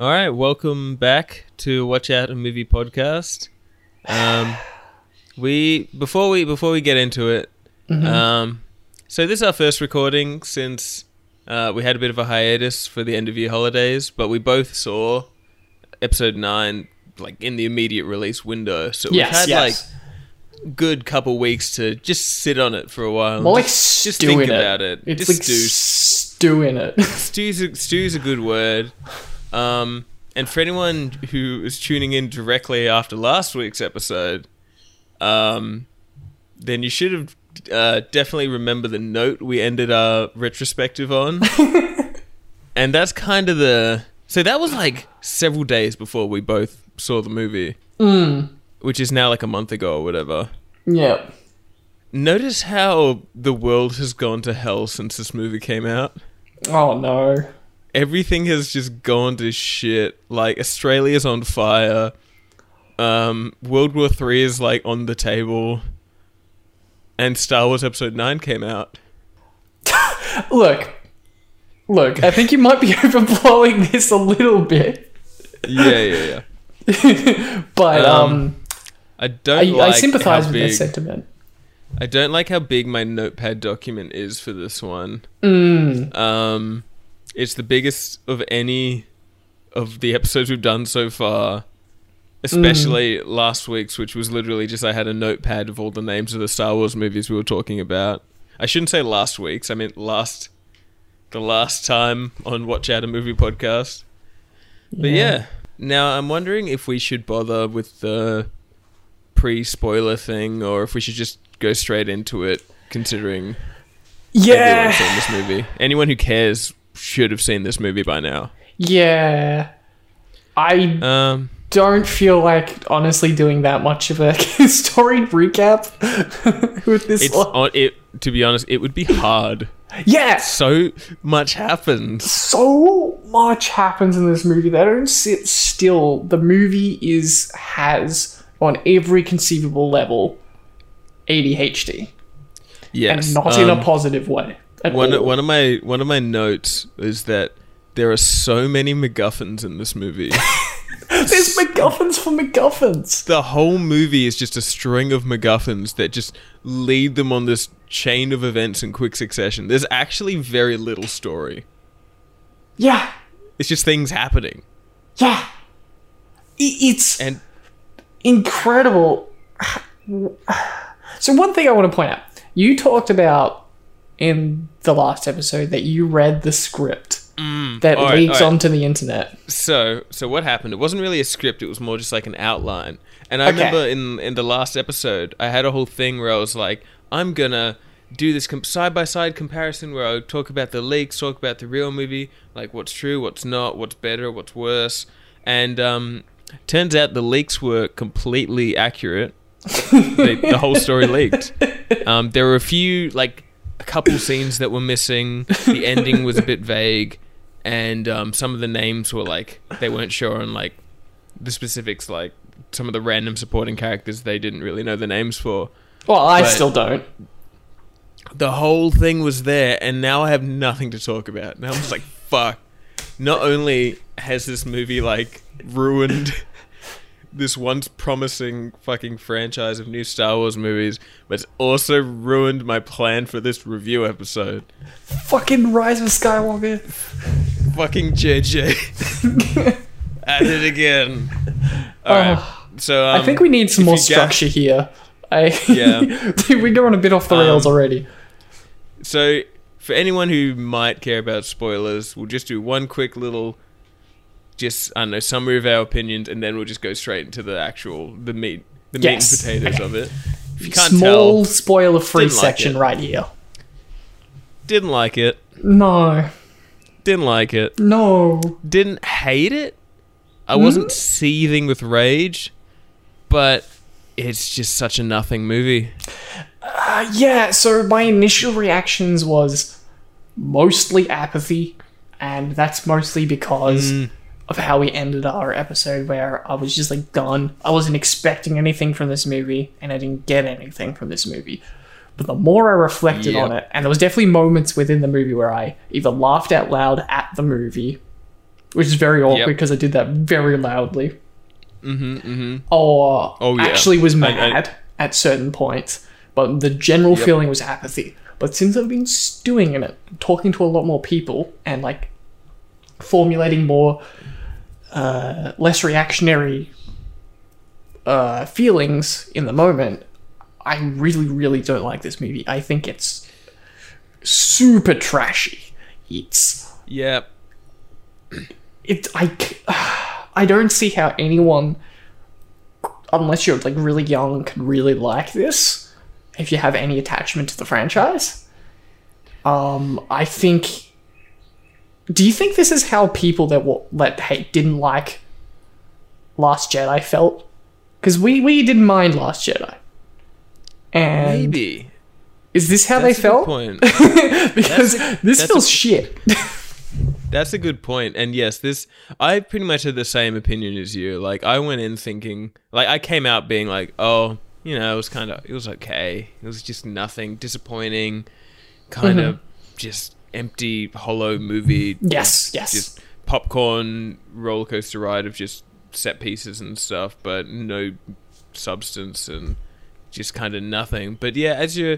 All right, welcome back to Watch Out a Movie podcast. Before we get into it, so this is our first recording since we had a bit of a hiatus for the end of year holidays, but we both saw episode 9 like in the immediate release window. So we've had like good couple weeks to just sit on it for a while. More like just think about it. It's just like stew in it. Stew's a good word. And for anyone who is tuning in directly after last week's episode, then you should have definitely remember the note we ended our retrospective on. And that's kind of so that was like several days before we both saw the movie, which is now like a month ago or whatever. Yeah. Notice how the world has gone to hell since this movie came out. Oh no. Everything has just gone to shit. Like, Australia's on fire. World War III is, like, on the table. And Star Wars Episode 9 came out. Look, I think you might be overblowing this a little bit. Yeah. But, I sympathise with that sentiment. I don't like how big my notepad document is for this one. It's the biggest of any of the episodes we've done so far, especially last week's, which was literally just I had a notepad of all the names of the Star Wars movies we were talking about. I shouldn't say last week's, I meant the last time on Watch Out a Movie podcast. But yeah, now I'm wondering if we should bother with the pre-spoiler thing or if we should just go straight into it, considering everyone's seen this movie. Anyone who cares should have seen this movie by now. Yeah. I don't feel like honestly doing that much of a story recap with this one. To be honest, it would be hard. Yeah. So much happens. So much happens in this movie. They don't sit still. The movie has on every conceivable level ADHD. Yes. And not in a positive way. One of my notes is that there are so many MacGuffins in this movie. There's MacGuffins for MacGuffins. The whole movie is just a string of MacGuffins that just lead them on this chain of events in quick succession. There's actually very little story. Yeah. It's just things happening. Yeah. It's incredible. So one thing I want to point out. You talked about in the last episode that you read the script that leaks onto the internet. So what happened? It wasn't really a script. It was more just like an outline. And I remember in the last episode, I had a whole thing where I was like, I'm going to do this side-by-side comparison where I would talk about the leaks, talk about the real movie, like what's true, what's not, what's better, what's worse. And turns out the leaks were completely accurate. The whole story leaked. There were a couple scenes that were missing. The ending was a bit vague, and some of the names were like they weren't sure on like the specifics. Like some of the random supporting characters, they didn't really know the names for. Well, I still don't. The whole thing was there, and now I have nothing to talk about. Now I'm just like, fuck. Not only has this movie like ruined this once promising fucking franchise of new Star Wars movies, but it's also ruined my plan for this review episode. Fucking Rise of Skywalker. Fucking JJ. At it again. Alright. So I think we need some more structure here. We're going a bit off the rails already. So for anyone who might care about spoilers, we'll just do one quick little summary of our opinions, and then we'll just go straight into the meat and potatoes of it. If you can't Small spoiler-free section right here. Didn't like it. No. Didn't like it. No. Didn't hate it. I wasn't seething with rage, but it's just such a nothing movie. So my initial reactions was mostly apathy, and that's mostly because of how we ended our episode, where I was just like done. I wasn't expecting anything from this movie, and I didn't get anything from this movie. But the more I reflected on it, and there was definitely moments within the movie where I either laughed out loud at the movie, which is very awkward because I did that very loudly. Or actually was mad at certain points, but the general feeling was apathy. But since I've been stewing in it, talking to a lot more people, and like formulating more less reactionary feelings in the moment, I really, really don't like this movie. I think it's super trashy. I don't see how anyone, unless you're like really young, can really like this if you have any attachment to the franchise. I think. Do you think this is how people that didn't like Last Jedi felt? Because we didn't mind Last Jedi. And maybe. Is this how they felt? Point. Because this feels shit. That's a good point. And yes, I pretty much had the same opinion as you. Like, I went in thinking, like, I came out being like, oh, you know, it was okay. It was just nothing, disappointing, kind of just empty, hollow movie. Yes. Just popcorn roller coaster ride of just set pieces and stuff, but no substance and just kind of nothing. But yeah,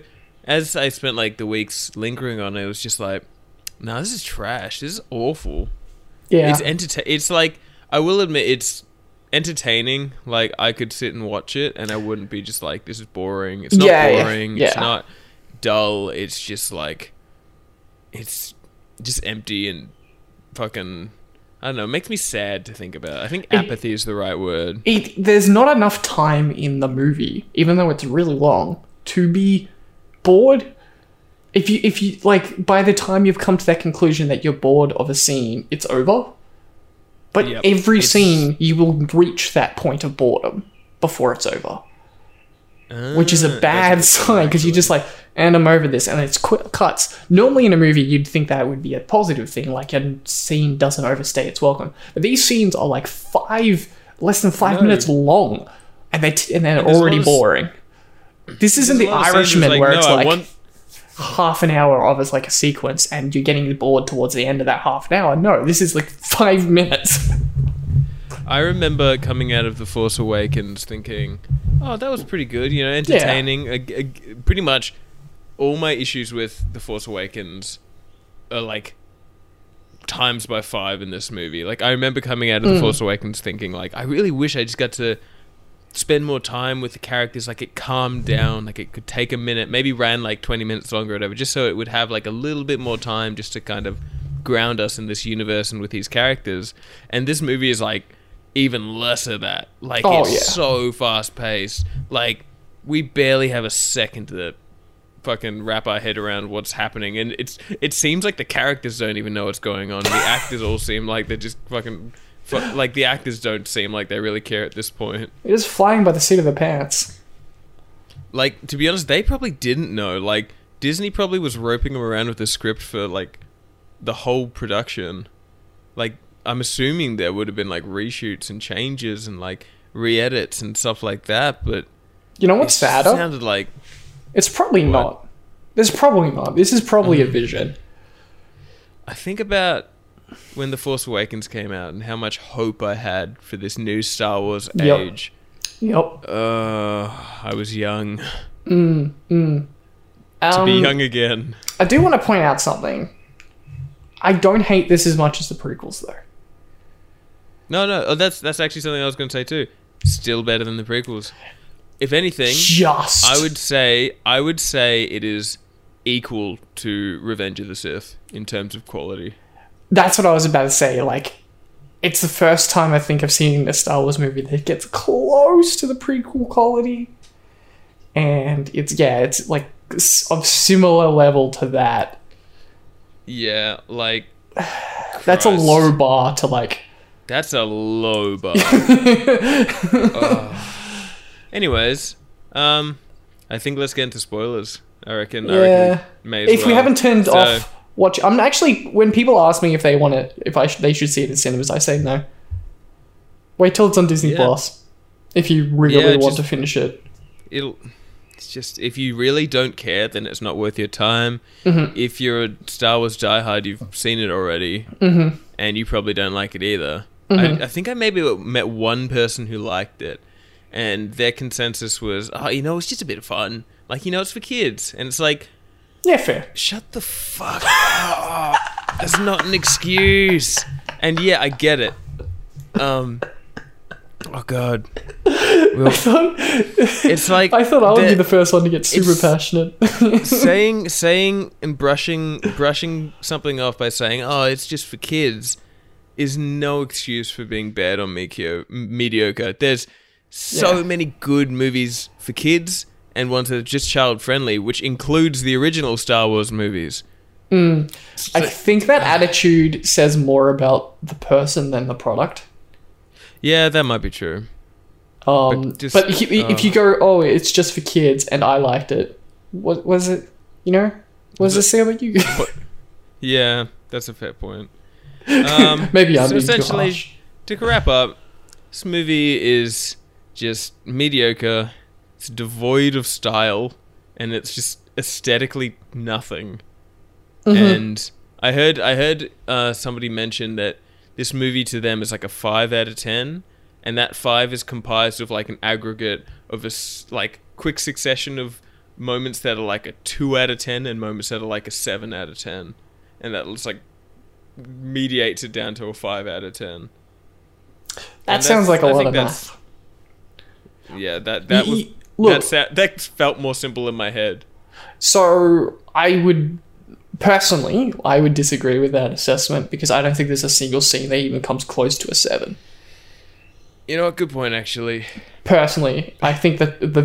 as I spent like the weeks lingering on it, it was just like, no, this is trash. This is awful. Yeah. It's like, I will admit, it's entertaining. Like, I could sit and watch it and I wouldn't be just like, this is boring. It's not boring. Yeah. It's not dull. It's just like, it's just empty and fucking, I don't know, it makes me sad to think about. I think apathy is the right word. There's not enough time in the movie, even though it's really long, to be bored. If you like, by the time you've come to that conclusion that you're bored of a scene, it's over. But every scene, you will reach that point of boredom before it's over. Which is a bad sign, because you're just like, and I'm over this, and it's quick cuts. Normally in a movie, you'd think that would be a positive thing, like a scene doesn't overstay its welcome. But these scenes are like less than 5 minutes long, and they're already boring. This isn't The Irishman, where it's like half an hour of it's like a sequence, and you're getting bored towards the end of that half an hour. No, this is like 5 minutes. I remember coming out of The Force Awakens thinking, oh, that was pretty good, you know, entertaining. Pretty much all my issues with The Force Awakens are like times by 5 in this movie. Like, I remember coming out of The Force Awakens thinking, like, I really wish I just got to spend more time with the characters, like it calmed down, like it could take a minute, maybe ran like 20 minutes longer or whatever, just so it would have like a little bit more time just to kind of ground us in this universe and with these characters. And this movie is like even less of that. Like, it's so fast paced. Like, we barely have a second to fucking wrap our head around what's happening, and it seems like the characters don't even know what's going on. The actors all seem like they're just fucking like, the actors don't seem like they really care at this point. It is flying by the seat of their pants. Like, to be honest, they probably didn't know. Like, Disney probably was roping them around with the script for like the whole production. Like, I'm assuming there would have been like reshoots and changes and like re-edits and stuff like that, but you know what's sadder? Sounded like it's probably not. There's probably not. This is probably a vision. I think about when The Force Awakens came out and how much hope I had for this new Star Wars age. Yep. I was young. To be young again. I do want to point out something. I don't hate this as much as the prequels, though. No. Oh, that's actually something I was going to say too. Still better than the prequels. If anything, I would say it is equal to Revenge of the Sith in terms of quality. That's what I was about to say. Like, it's the first time I think I've seen a Star Wars movie that gets close to the prequel quality. And it's like of similar level to that. Yeah, like, that's a low bar to like. That's a low bar. Anyways, I think let's get into spoilers. I reckon may as if we haven't turned off watch, I'm actually, when people ask me if they want it, they should see it in cinemas, I say no. Wait till it's on Disney Plus. If you really want to finish it. It's just, if you really don't care, then it's not worth your time. If you're a Star Wars diehard, you've seen it already. and you probably don't like it either. Mm-hmm. I think I maybe met one person who liked it, and their consensus was, oh, it's just a bit of fun. Like, it's for kids. And it's like... Yeah, fair. Shut the fuck up. That's not an excuse. And yeah, I get it. Oh, God. It's like... I thought I would be the first one to get super passionate. saying and brushing something off by saying, oh, it's just for kids, is no excuse for being bad or mediocre. There's so many good movies for kids and ones that are just child-friendly, which includes the original Star Wars movies. I think that attitude says more about the person than the product. Yeah, that might be true. If you go, oh, it's just for kids, and I liked it, what was it? What does it say about you? Yeah, that's a fair point. Maybe I'm being too harsh. To wrap up, this movie is just mediocre. It's devoid of style, and it's just aesthetically nothing. Mm-hmm. And I heard somebody mention that this movie to them is like a 5 out of 10, and that 5 is comprised of like an aggregate of a like quick succession of moments that are like a 2 out of 10 and moments that are like a 7 out of 10, and that looks like mediates it down to a 5 out of 10. That sounds like a lot of math. Yeah, that felt more simple in my head. So I would disagree with that assessment, because I don't think there's a single scene that even comes close to a 7. You know what? Good point, actually. Personally, I think that the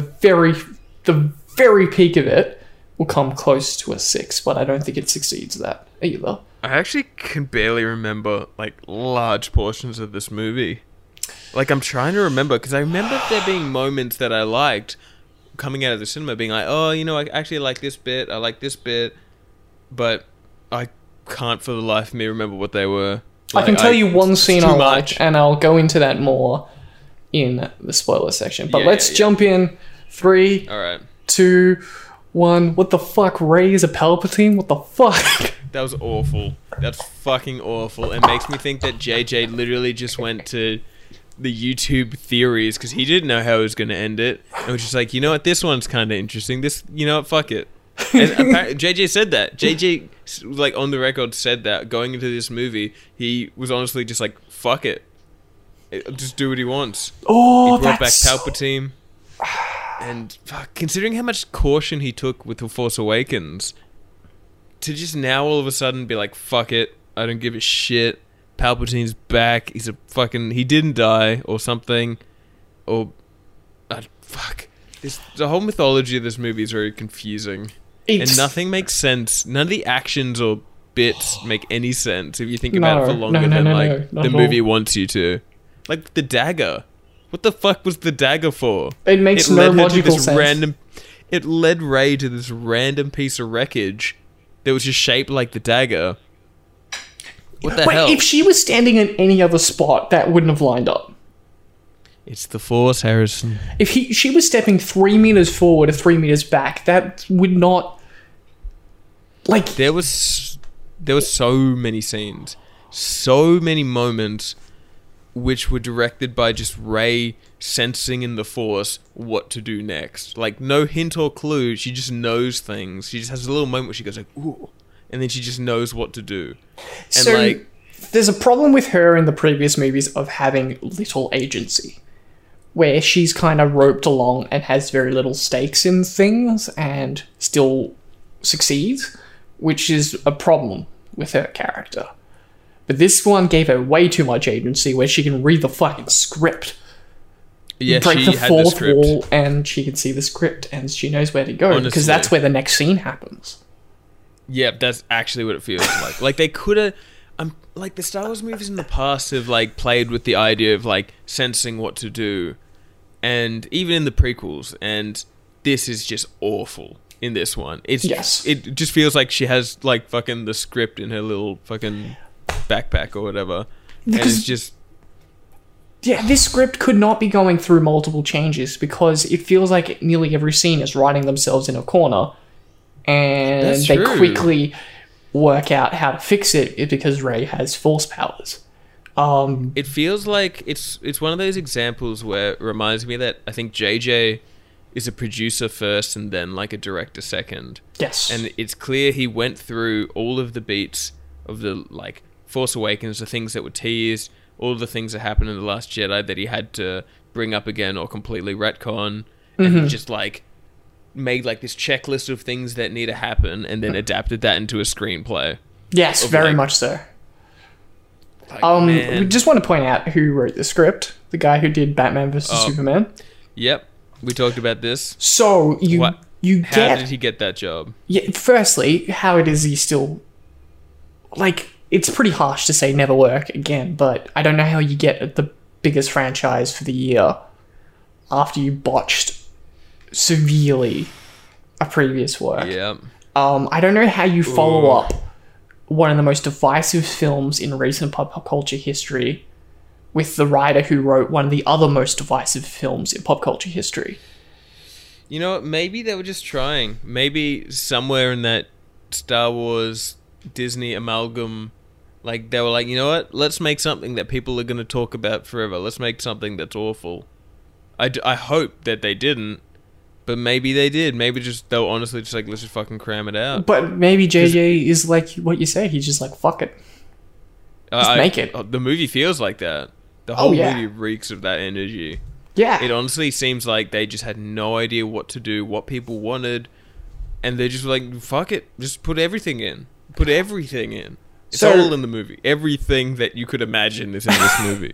very peak of it will come close to a 6, but I don't think it succeeds that either. I actually can barely remember like large portions of this movie. Like, I'm trying to remember, because I remember there being moments that I liked coming out of the cinema, being like, oh, I actually like this bit, I like this bit, but I can't for the life of me remember what they were. Like, I can tell you one scene I like, and I'll go into that more in the spoiler section. But let's jump in. 3, all right. 2, 1. What the fuck? Rey is a Palpatine? What the fuck? That was awful. That's fucking awful. It makes me think that JJ literally just went to the YouTube theories, because he didn't know how he was going to end it. And was just like, you know what? This one's kind of interesting. Fuck it. And JJ said that. JJ, like, on the record said that going into this movie, he was honestly just like, fuck it. Just do what he wants. Oh, he brought back Palpatine. And considering how much caution he took with The Force Awakens, to just now all of a sudden be like, fuck it, I don't give a shit, Palpatine's back, he didn't die, or something, or, fuck. The whole mythology of this movie is very confusing. And nothing makes sense. None of the actions or bits make any sense if you think about it for longer than the movie wants you to. Like the dagger. What the fuck was the dagger for? It makes no logical sense. It led Rey to this random piece of wreckage that was just shaped like the dagger. What the hell? If she was standing in any other spot, that wouldn't have lined up. It's the Force, Harrison. If she was stepping 3 meters forward or 3 meters back, that would not... Like... There was so many scenes, so many moments which were directed by just Rey sensing in the Force what to do next. Like, no hint or clue, she just knows things. She just has a little moment where she goes like, ooh, and then she just knows what to do. And so, there's a problem with her in the previous movies of having little agency, where she's kind of roped along and has very little stakes in things and still succeeds, which is a problem with her character. But this one gave her way too much agency, where she can read the fucking script, break the fourth wall, and she can see the script, and she knows where to go, because that's where the next scene happens. Yeah, that's actually what it feels like. Like, they could have... like, the Star Wars movies in the past have, like, played with the idea of, like, sensing what to do. And even in the prequels. And this is just awful in this one. It just feels like she has, like, fucking the script in her little fucking backpack or whatever. And it's just... Yeah, this script could not be going through multiple changes, because it feels like nearly every scene is writing themselves in a corner. And they quickly work out how to fix it is because Rey has Force powers. It feels like it's one of those examples where it reminds me that I think JJ is a producer first and then like a director second. Yes. And it's clear he went through all of the beats of the like Force Awakens, the things that were teased, all the things that happened in The Last Jedi that he had to bring up again or completely retcon, and just like made like this checklist of things that need to happen and then adapted that into a screenplay. Yes, very much so. We just want to point out who wrote the script. The guy who did Batman vs. Superman. Yep. We talked about this. So How did he get that job? Yeah, firstly, how it is he still... Like, it's pretty harsh to say never work again, but I don't know how you get the biggest franchise for the year after you botched severely a previous work. Yeah. I don't know how you follow up one of the most divisive films in recent pop culture history with the writer who wrote one of the other most divisive films in pop culture history. You know what? Maybe they were just trying. Maybe somewhere in that Star Wars Disney amalgam, like they were like, you know what? Let's make something that people are going to talk about forever. Let's make something that's awful. I hope that they didn't. But maybe they did. Maybe they were honestly just like, let's just fucking cram it out. But maybe JJ is like what you said. He's just like, fuck it. Just make it. The movie feels like that. The whole movie reeks of that energy. Yeah. It honestly seems like they just had no idea what to do, what people wanted. And they just were like, fuck it. Just put everything in. Put everything in. It's all in the movie. Everything that you could imagine is in this movie.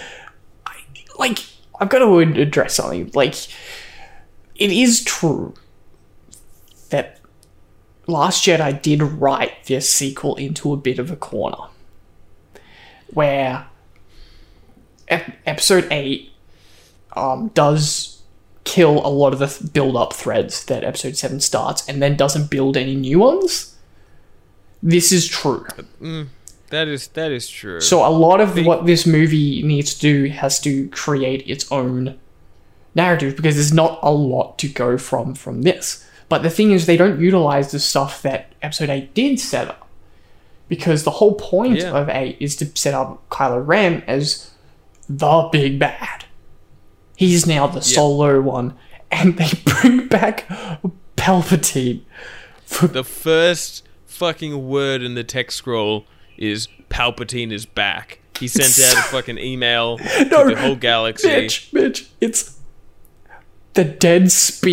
I've got to address something. Like... It is true that Last Jedi did write this sequel into a bit of a corner. Where Episode 8 does kill a lot of the build-up threads that Episode 7 starts and then doesn't build any new ones. This is true. That is true. So a lot of what this movie needs to do has to create its own narrative because there's not a lot to go from this. But the thing is, they don't utilize the stuff that Episode 8 did set up. Because the whole point of 8 is to set up Kylo Ren as the big bad. He's now the solo one. And they bring back Palpatine. The first fucking word in the text scroll is Palpatine is back. He sent out a fucking email to the whole galaxy. Mitch, it's... The dead speak! !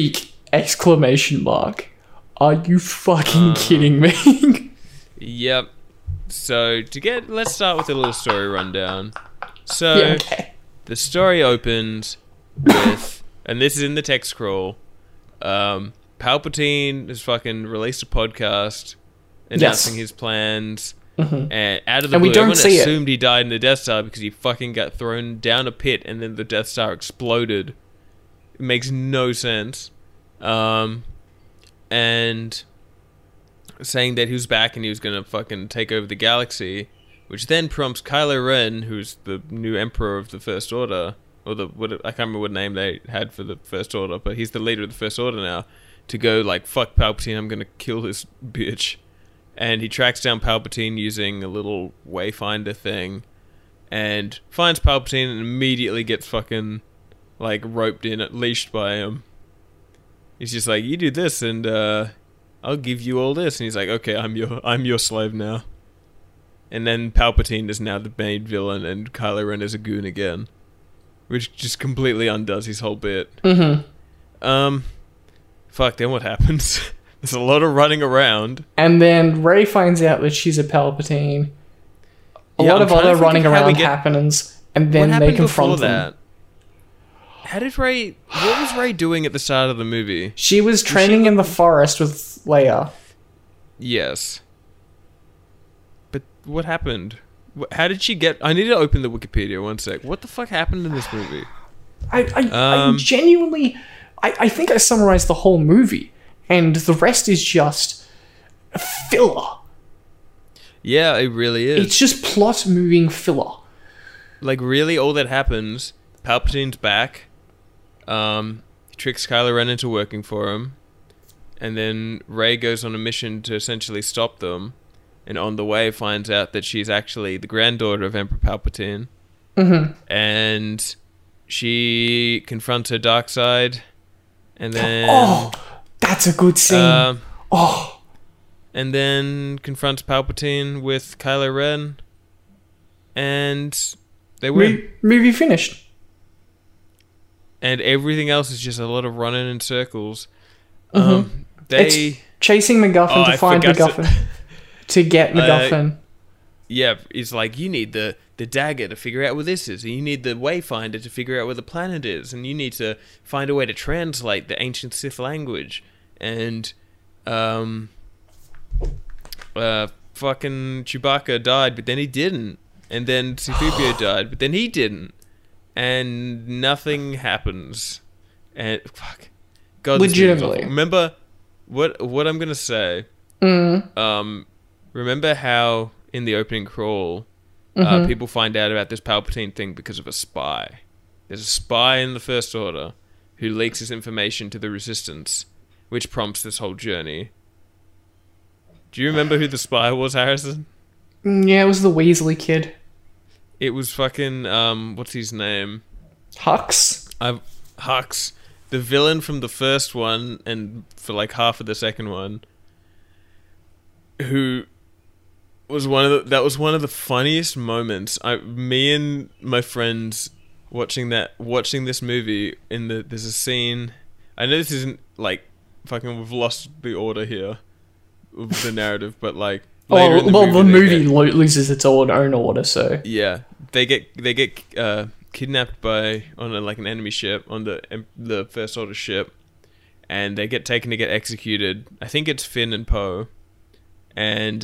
Are you fucking kidding me? Yep. So let's start with a little story rundown. So the story opens with, and this is in the text scroll, Palpatine has fucking released a podcast announcing his plans. And out of the blue, everyone assumed he died in the Death Star because he fucking got thrown down a pit and then the Death Star exploded. It makes no sense. And saying that he was back and he was gonna fucking take over the galaxy, which then prompts Kylo Ren, who's the new Emperor of the First Order, or I can't remember what name they had for the First Order, but he's the leader of the First Order now, to go like, fuck Palpatine, I'm gonna kill this bitch. And he tracks down Palpatine using a little wayfinder thing, and finds Palpatine and immediately gets fucking like roped in, leashed by him. He's just like, you do this and I'll give you all this. And he's like, okay, I'm your slave now. And then Palpatine is now the main villain and Kylo Ren is a goon again, which just completely undoes his whole bit. Fuck, then what happens? There's a lot of running around. And then Rey finds out that she's a Palpatine. A lot of other running around happens, and then they confront them. How did Rey... What was Rey doing at the start of the movie? She was training in the forest with Leia. Yes. But what happened? How did she get... I need to open the Wikipedia, one sec. What the fuck happened in this movie? I genuinely... I think I summarized the whole movie, and the rest is just filler. Yeah, it really is. It's just plot-moving filler. Like, really, all that happens... Palpatine's back. He tricks Kylo Ren into working for him. And then Rey goes on a mission to essentially stop them. and on the way finds out that she's actually the granddaughter of Emperor Palpatine. And she confronts her dark side, and then that's a good scene. And then confronts Palpatine with Kylo Ren, and they win. Movie finished. And everything else is just a lot of running in circles. It's chasing MacGuffin to find MacGuffin to get MacGuffin. It's like, you need the dagger to figure out where this is, and you need the wayfinder to figure out where the planet is, and you need to find a way to translate the ancient Sith language. And fucking Chewbacca died, but then he didn't. And then C-3PO died, but then he didn't. And nothing happens. And fuck, God, legitimately. Remember what I'm gonna say. Remember how in the opening crawl, people find out about this Palpatine thing because of a spy. There's a spy in the First Order who leaks his information to the Resistance, which prompts this whole journey. Do you remember who the spy was, Harrison? Yeah, it was the Weasley kid. It was fucking, what's his name? Hux? Hux. The villain from the first one, and for like half of the second one, who was that was one of the funniest moments. Me and my friends watching this movie, there's a scene, I know this isn't like, fucking, we've lost the order here of the narrative, but like, the movie loses its own order, so yeah, they get kidnapped on an enemy ship, on the First Order ship, and they get taken to get executed. I think it's Finn and Poe, and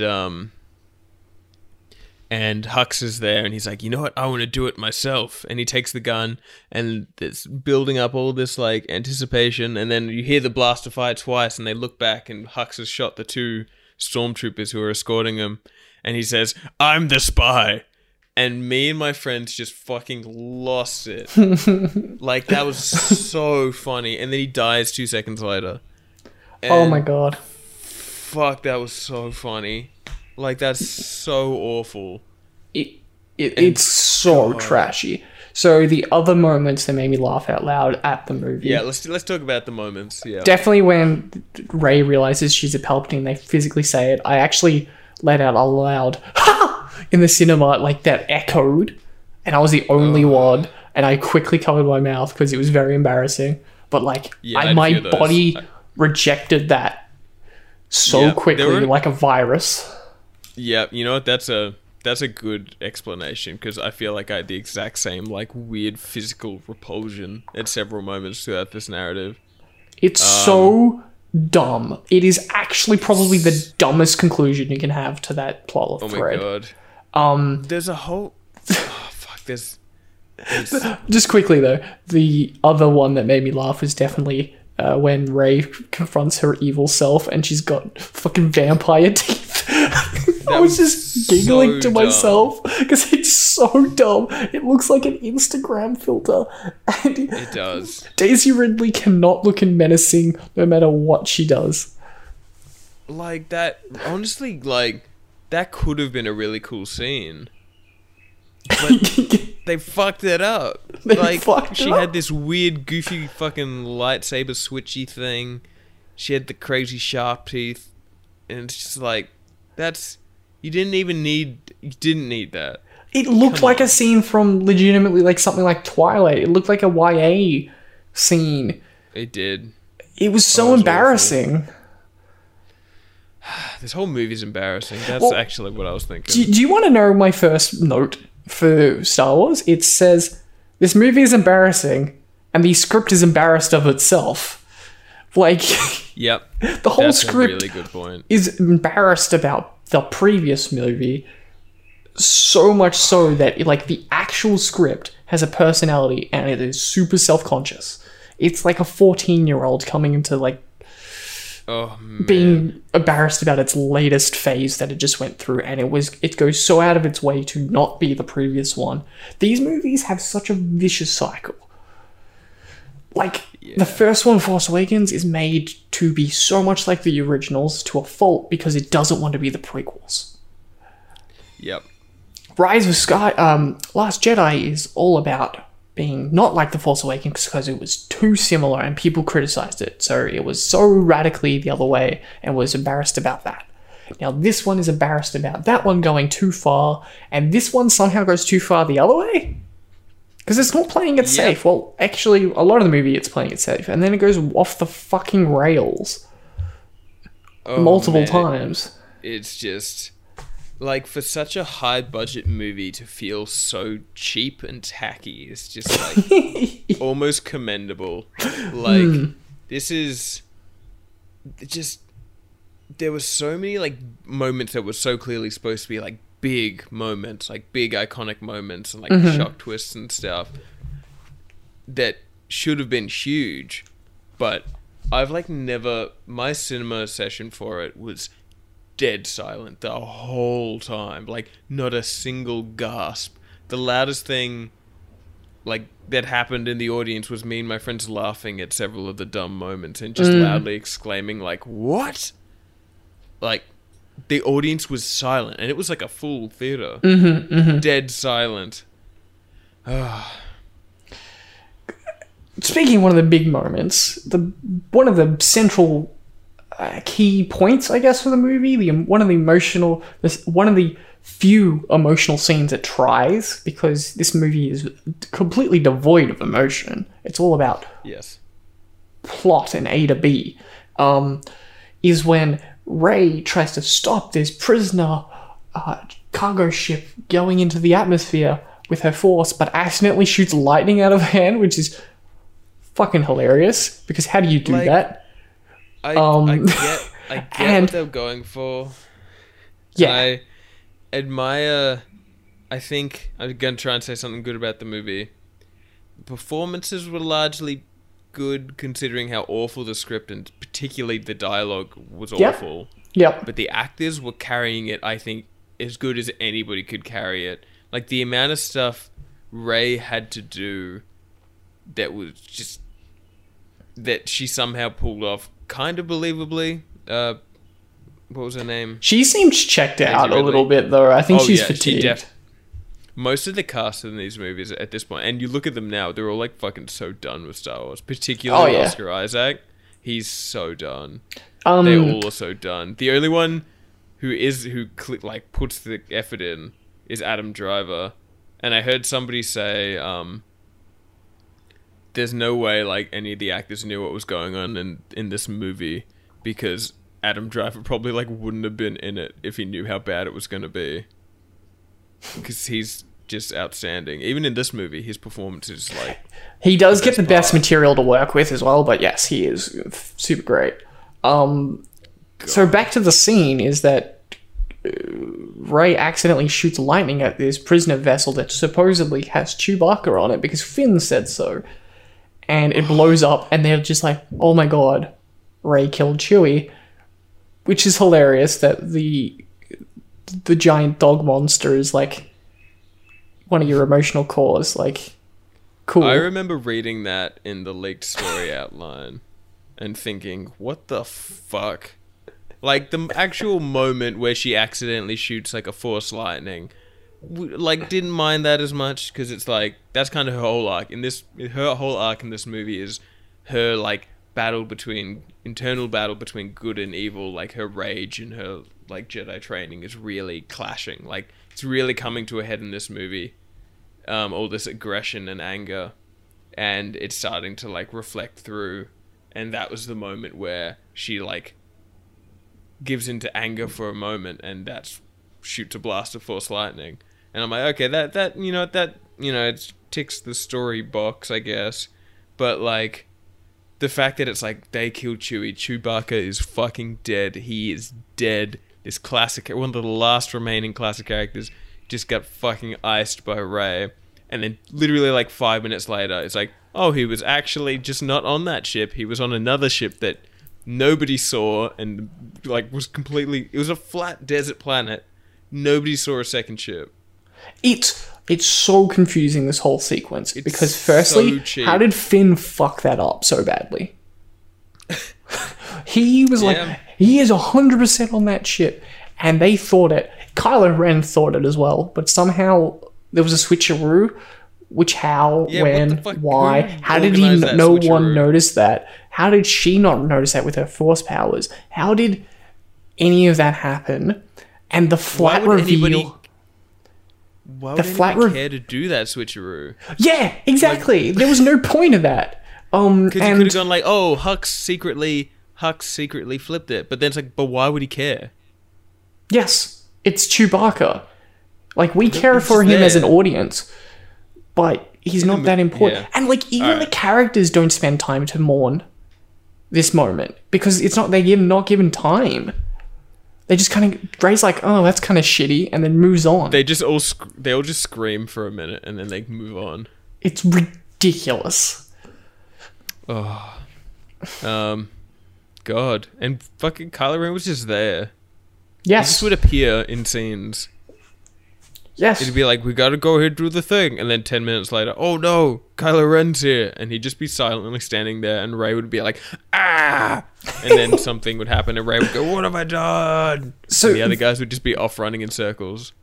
Hux is there, and he's like, you know what, I want to do it myself. And he takes the gun, and it's building up all this like anticipation, and then you hear the blaster fire twice, and they look back, and Hux has shot the two stormtroopers who are escorting him, and he says, I'm the spy. And me and my friends just fucking lost it. Like, that was so funny. And then he dies 2 seconds later. And oh my god. Fuck, that was so funny. Like, that's so awful. It's so trashy. So the other moments that made me laugh out loud at the movie. Yeah, let's talk about the moments. Yeah, definitely when Rey realizes she's a Palpatine, they physically say it. I actually let out a loud "ha!" in the cinema, like that echoed, and I was the only one. And I quickly covered my mouth because it was very embarrassing. But like, my body rejected that so quickly, like a virus. Yeah, you know what? That's a good explanation, because I feel like I had the exact same like weird physical repulsion at several moments throughout this narrative. It's so dumb. It is actually probably the dumbest conclusion you can have to that plot thread. Oh my god. There's a whole there's just quickly though, the other one that made me laugh was definitely when Rey confronts her evil self and she's got fucking vampire teeth. I was just giggling to myself because it's so dumb. It looks like an Instagram filter. And it does. Daisy Ridley cannot look menacing no matter what she does. Like that, honestly, like that could have been a really cool scene. But they fucked it up. She had this weird, goofy fucking lightsaber switchy thing. She had the crazy sharp teeth. And it's just like, you didn't need that. It looked like a scene from legitimately like something like Twilight. It looked like a YA scene. It did. It was so embarrassing. This whole movie's embarrassing. That's actually what I was thinking. Do you want to know my first note for Star Wars? It says, this movie is embarrassing, and the script is embarrassed of itself. Like, yep, the whole script a really good point. Is embarrassed about the previous movie, so much so that like the actual script has a personality and it is super self-conscious. It's like a 14-year-old coming into like being embarrassed about its latest phase that it just went through, and it goes so out of its way to not be the previous one. These movies have such a vicious cycle. Like, the first one, Force Awakens, is made to be so much like the originals to a fault because it doesn't want to be the prequels. Yep. Rise of Sky, Last Jedi is all about being not like The Force Awakens because it was too similar and people criticized it. So it was so radically the other way and was embarrassed about that. Now this one is embarrassed about that one going too far, and this one somehow goes too far the other way. Because it's not playing it safe. Well, actually, a lot of the movie it's playing it safe, and then it goes off the fucking rails multiple times. It's just like, for such a high budget movie to feel so cheap and tacky, it's just like almost commendable. Like this is just, there were so many like moments that were so clearly supposed to be like big moments, like big iconic moments and like shock twists and stuff that should have been huge, but I've like never, my cinema session for it was dead silent the whole time, like not a single gasp. The loudest thing like that happened in the audience was me and my friends laughing at several of the dumb moments and just loudly exclaiming like, what? Like, the audience was silent, and it was like a full theater. Dead silent. Speaking of one of the big moments, one of the central key points, I guess, for the movie, one of the few emotional scenes it tries, because this movie is completely devoid of emotion. It's all about plot and A to B. Is when Rey tries to stop this prisoner cargo ship going into the atmosphere with her force, but accidentally shoots lightning out of her hand, which is fucking hilarious, because how do you do that? I get what they're going for. Yeah. I admire, I think, I'm going to try and say something good about the movie. Performances were largely good, considering how awful the script and particularly the dialogue was awful. Yep. But the actors were carrying it, I think, as good as anybody could carry it. Like, the amount of stuff Rey had to do that was just, that she somehow pulled off kind of believably. What was her name? She seems checked out a little bit, though. I think she's fatigued. Most of the cast in these movies at this point, and you look at them now, they're all like fucking so done with Star Wars. Particularly Oscar Isaac. He's so done. They all are so done. The only one who puts the effort in is Adam Driver. And I heard somebody say, there's no way like any of the actors knew what was going on in this movie, because Adam Driver probably like wouldn't have been in it if he knew how bad it was going to be. Because he's just outstanding. Even in this movie, his performance is like... He does get the best material to work with as well, but yes, he is super great. So back to the scene is that Rey accidentally shoots lightning at this prisoner vessel that supposedly has Chewbacca on it because Finn said so. And it blows up, and they're just like, oh my god, Rey killed Chewie. Which is hilarious that the giant dog monster is like one of your emotional cores. Like, cool. I remember reading that in the leaked story outline and thinking, what the fuck? Like, the actual moment where she accidentally shoots like a force lightning, like, didn't mind that as much, because it's like, that's kind of her whole arc. Her whole arc in this movie is her like internal battle between good and evil. Like, her rage and her like Jedi training is really clashing. Like, it's really coming to a head in this movie. All this aggression and anger, and it's starting to like reflect through. And that was the moment where she like gives into anger for a moment, and that's shoots a blast of force lightning. And I'm like, okay, that it ticks the story box, I guess. But like, the fact that it's like they killed Chewie, Chewbacca is fucking dead. He is dead. This classic, one of the last remaining classic characters, just got fucking iced by Rey. And then literally like 5 minutes later, it's like, oh, he was actually just not on that ship. He was on another ship that nobody saw, and like was completely, it was a flat desert planet. Nobody saw a second ship. It's so confusing, this whole sequence, because firstly, how did Finn fuck that up so badly? He was like, he is 100% on that ship, and they thought it Kylo Ren thought it as well, but somehow there was a switcheroo. Which, how, Yeah, when, what the fuck? why? Who How did organised that no one switcheroo? notice that? How did she not notice that with her force powers? How did any of that happen? And the flat reveal. Why The would flat anyone rev- care to do that switcheroo? Yeah, exactly. There was no point of that. Because you could And have gone like, oh, Hux secretly flipped it. But then it's like, but why would he care? yes, it's Chewbacca. Like, we care he's for just him as an there. audience, but he's not that important. yeah. And, like, even the Alright. characters don't spend time to mourn this moment because it's not, they're not given time. They just kind of, Rey's like, oh, that's kind of shitty, and then moves on. They all just scream for a minute and then they move on. It's ridiculous. God, and fucking Kylo Ren was just there. He Yes. just would appear in scenes. Yes. It'd be like, we gotta go ahead and do the thing, and then 10 minutes later, oh no, Kylo Ren's here, and he'd just be silently standing there, and Rey would be like, ah, and then something would happen, and Rey would go, what have I done? So- And the other guys would just be off running in circles.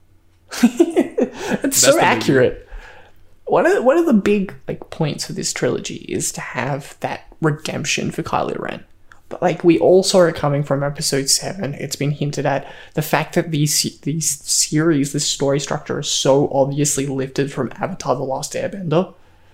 It's so the movie. accurate. One of the big like points of this trilogy is to have that redemption for Kylo Ren. But like we all saw it coming from episode 7. It's been hinted at the fact that these series, this story structure is so obviously lifted from Avatar: The Last Airbender.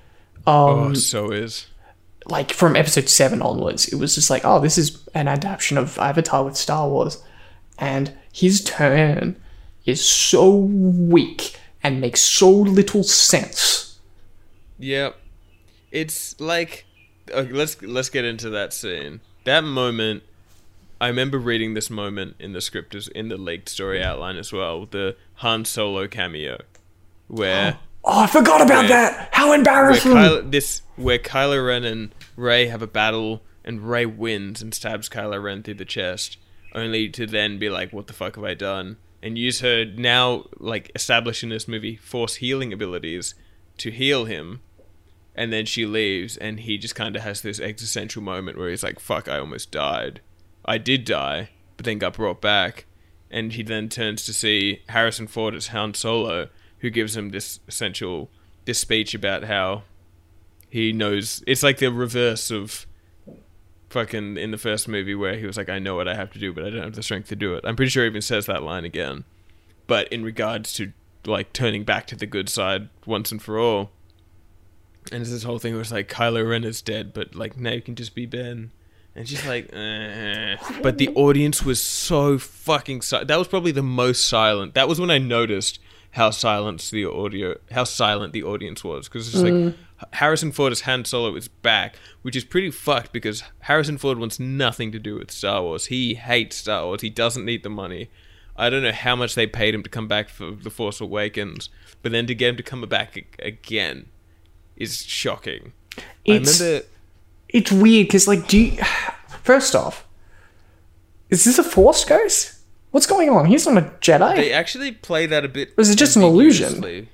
So is. Like from episode 7 onwards, it was just like, oh, this is an adaptation of Avatar with Star Wars. And his turn is so weak and makes so little sense. Yep. It's like, let's get into that scene. That moment, I remember reading this moment in the script, in the leaked story outline as well, the Han Solo cameo, where Oh, I forgot about that! How embarrassing! where Kylo Ren and Rey have a battle, and Rey wins and stabs Kylo Ren through the chest, only to then be like, what the fuck have I done? And use her now, like, established in this movie, Force healing abilities to heal him. And then she leaves, and he just kind of has this existential moment where he's like, fuck, I almost died. I did die, but then got brought back. And he then turns to see Harrison Ford as Han Solo, who gives him this speech about how he knows... It's like the reverse of fucking in the first movie where he was like, I know what I have to do, but I don't have the strength to do it. I'm pretty sure he even says that line again. But in regards to, like, turning back to the good side once and for all... And it's this whole thing where it's like, Kylo Ren is dead, but like, now you can just be Ben. And it's just like, But the audience was so fucking silent. That was probably the most silent. That was when I noticed how silent the audience was. Because it's just like, Harrison Ford as Han Solo is back, which is pretty fucked because Harrison Ford wants nothing to do with Star Wars. He hates Star Wars. He doesn't need the money. I don't know how much they paid him to come back for The Force Awakens, but then to get him to come back again is shocking. It's weird because, like, first off, is this a Force ghost? What's going on? He's not a Jedi. They actually play that a bit. Or is it just an illusion? ambiguously.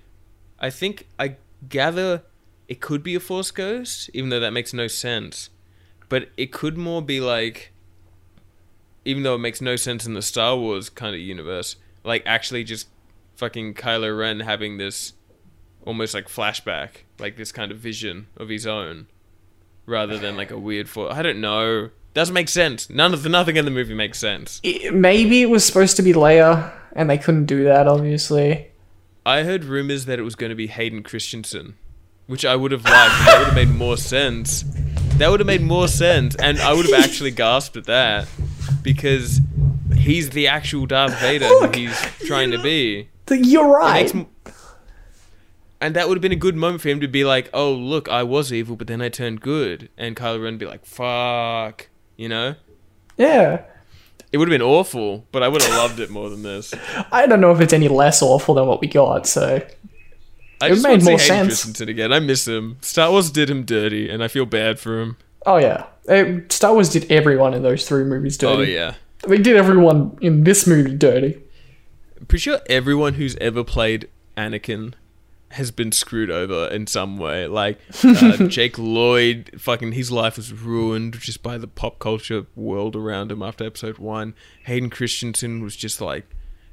I gather it could be a Force ghost, even though that makes no sense. But it could more be like, even though it makes no sense in the Star Wars kind of universe, like actually just fucking Kylo Ren having this almost like flashback, like this kind of vision of his own, rather than like a weird I don't know. Doesn't make sense. Nothing in the movie makes sense. Maybe it was supposed to be Leia, and they couldn't do that, obviously. I heard rumors that it was going to be Hayden Christensen, which I would have liked. That would have made more sense. And I would have actually gasped at that, because he's the actual Darth Vader who he's trying to be. You're right. And that would have been a good moment for him to be like, oh, look, I was evil, but then I turned good. And Kylo Ren would be like, fuck, you know? Yeah. It would have been awful, but I would have loved it more than this. I don't know if it's any less awful than what we got, so... I It just made want to more see Hayden sense. Christensen again. I miss him. Star Wars did him dirty, and I feel bad for him. Oh, yeah. Star Wars did everyone in those 3 movies dirty. Oh, yeah. They did everyone in this movie dirty. I'm pretty sure everyone who's ever played Anakin has been screwed over in some way. Like, Jake Lloyd, fucking his life was ruined just by the pop culture world around him after episode 1. Hayden Christensen was just like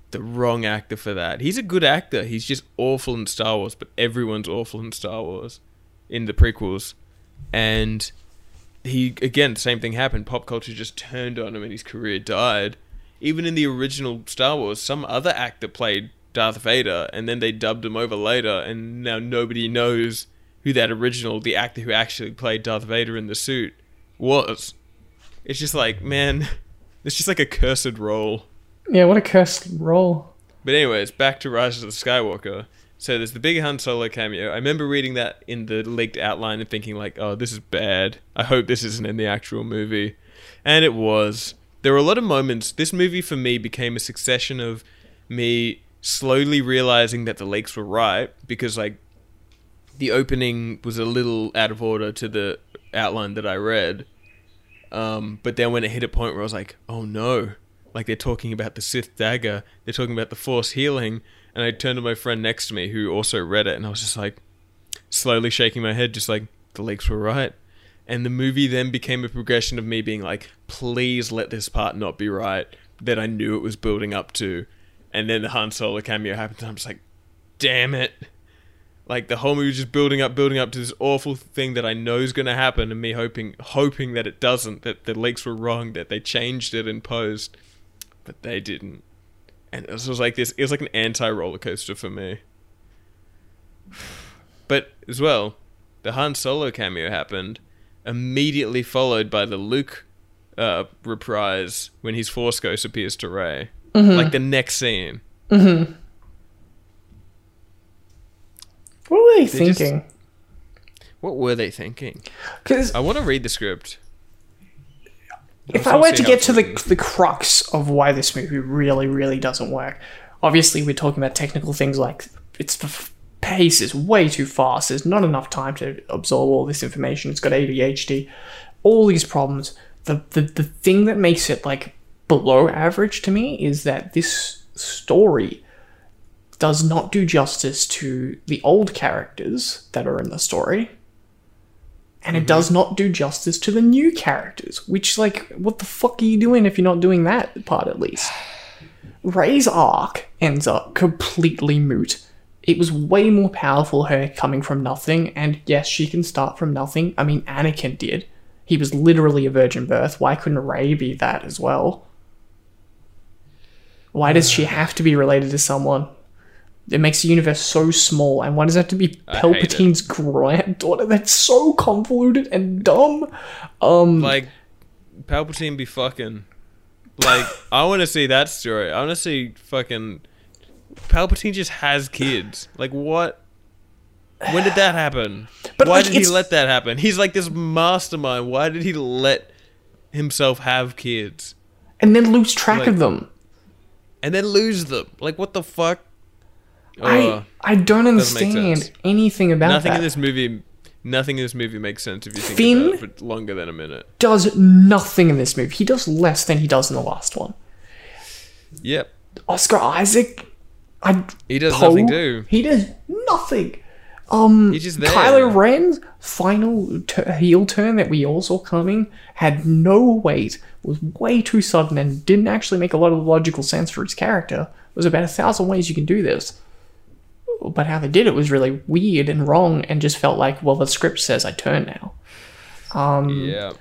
the wrong actor for that. He's a good actor. He's just awful in Star Wars, but everyone's awful in Star Wars in the prequels. And he, again, same thing happened. Pop culture just turned on him and his career died. Even in the original Star Wars, some other actor played Darth Vader, and then they dubbed him over later, and now nobody knows who that original, the actor who actually played Darth Vader in the suit, was. It's just like, man, it's just like a cursed role. Yeah, what a cursed role. But anyways, back to Rise of the Skywalker. So there's the big Han Solo cameo. I remember reading that in the leaked outline and thinking like, oh, this is bad. I hope this isn't in the actual movie. And it was. There were a lot of moments. This movie for me became a succession of me slowly realizing that the leaks were right, because like the opening was a little out of order to the outline that I read. But then when it hit a point where I was like, oh no. Like, they're talking about the Sith dagger. They're talking about the Force healing. And I turned to my friend next to me who also read it. And I was just like, slowly shaking my head, just like, the leaks were right. And the movie then became a progression of me being like, please let this part not be right. That I knew it was building up to. And then the Han Solo cameo happened. And I'm just like, damn it. Like, the whole movie was just building up to this awful thing that I know is going to happen. And me hoping that it doesn't. That the leaks were wrong. That they changed it in post. But they didn't. And it was like this. It was like an anti-roller coaster for me. But as well, the Han Solo cameo happened, immediately followed by the Luke reprise when his Force Ghost appears to Rey. Mm-hmm. Like the next scene. Mm-hmm. What were they thinking? What were they thinking? Because I want to read the script. If I were to get to the crux of why this movie really, really doesn't work, obviously we're talking about technical things like the pace is way too fast. There's not enough time to absorb all this information. It's got ADHD, all these problems. The thing that makes it like below average to me is that this story does not do justice to the old characters that are in the story. And it does not do justice to the new characters, which, like, what the fuck are you doing if you're not doing that part at least? Rey's arc ends up completely moot. It was way more powerful her coming from nothing, and yes, she can start from nothing. I mean, Anakin did. He was literally a virgin birth. Why couldn't Rey be that as well? Why does she have to be related to someone? It makes the universe so small, and why does it have to be Palpatine's granddaughter? That's so convoluted and dumb. Like, Palpatine be fucking. Like, I want to see that story. I want to see fucking... Palpatine just has kids. Like, what? When did that happen? But why did he let that happen? He's like this mastermind. Why did he let himself have kids? And then lose track of them. And then lose them. Like, what the fuck? I don't understand anything about nothing that. Nothing in this movie makes sense if you think about it for longer than a minute. Does nothing in this movie. He does less than he does in the last one. Yep. Oscar Isaac, he does nothing too. He does nothing. He's just there. Kylo Ren's final heel turn that we all saw coming had no weight, was way too sudden, and didn't actually make a lot of logical sense for his character. There's about 1,000 ways you can do this. But how they did it was really weird and wrong, and just felt like, well, the script says I turn now. Yeah.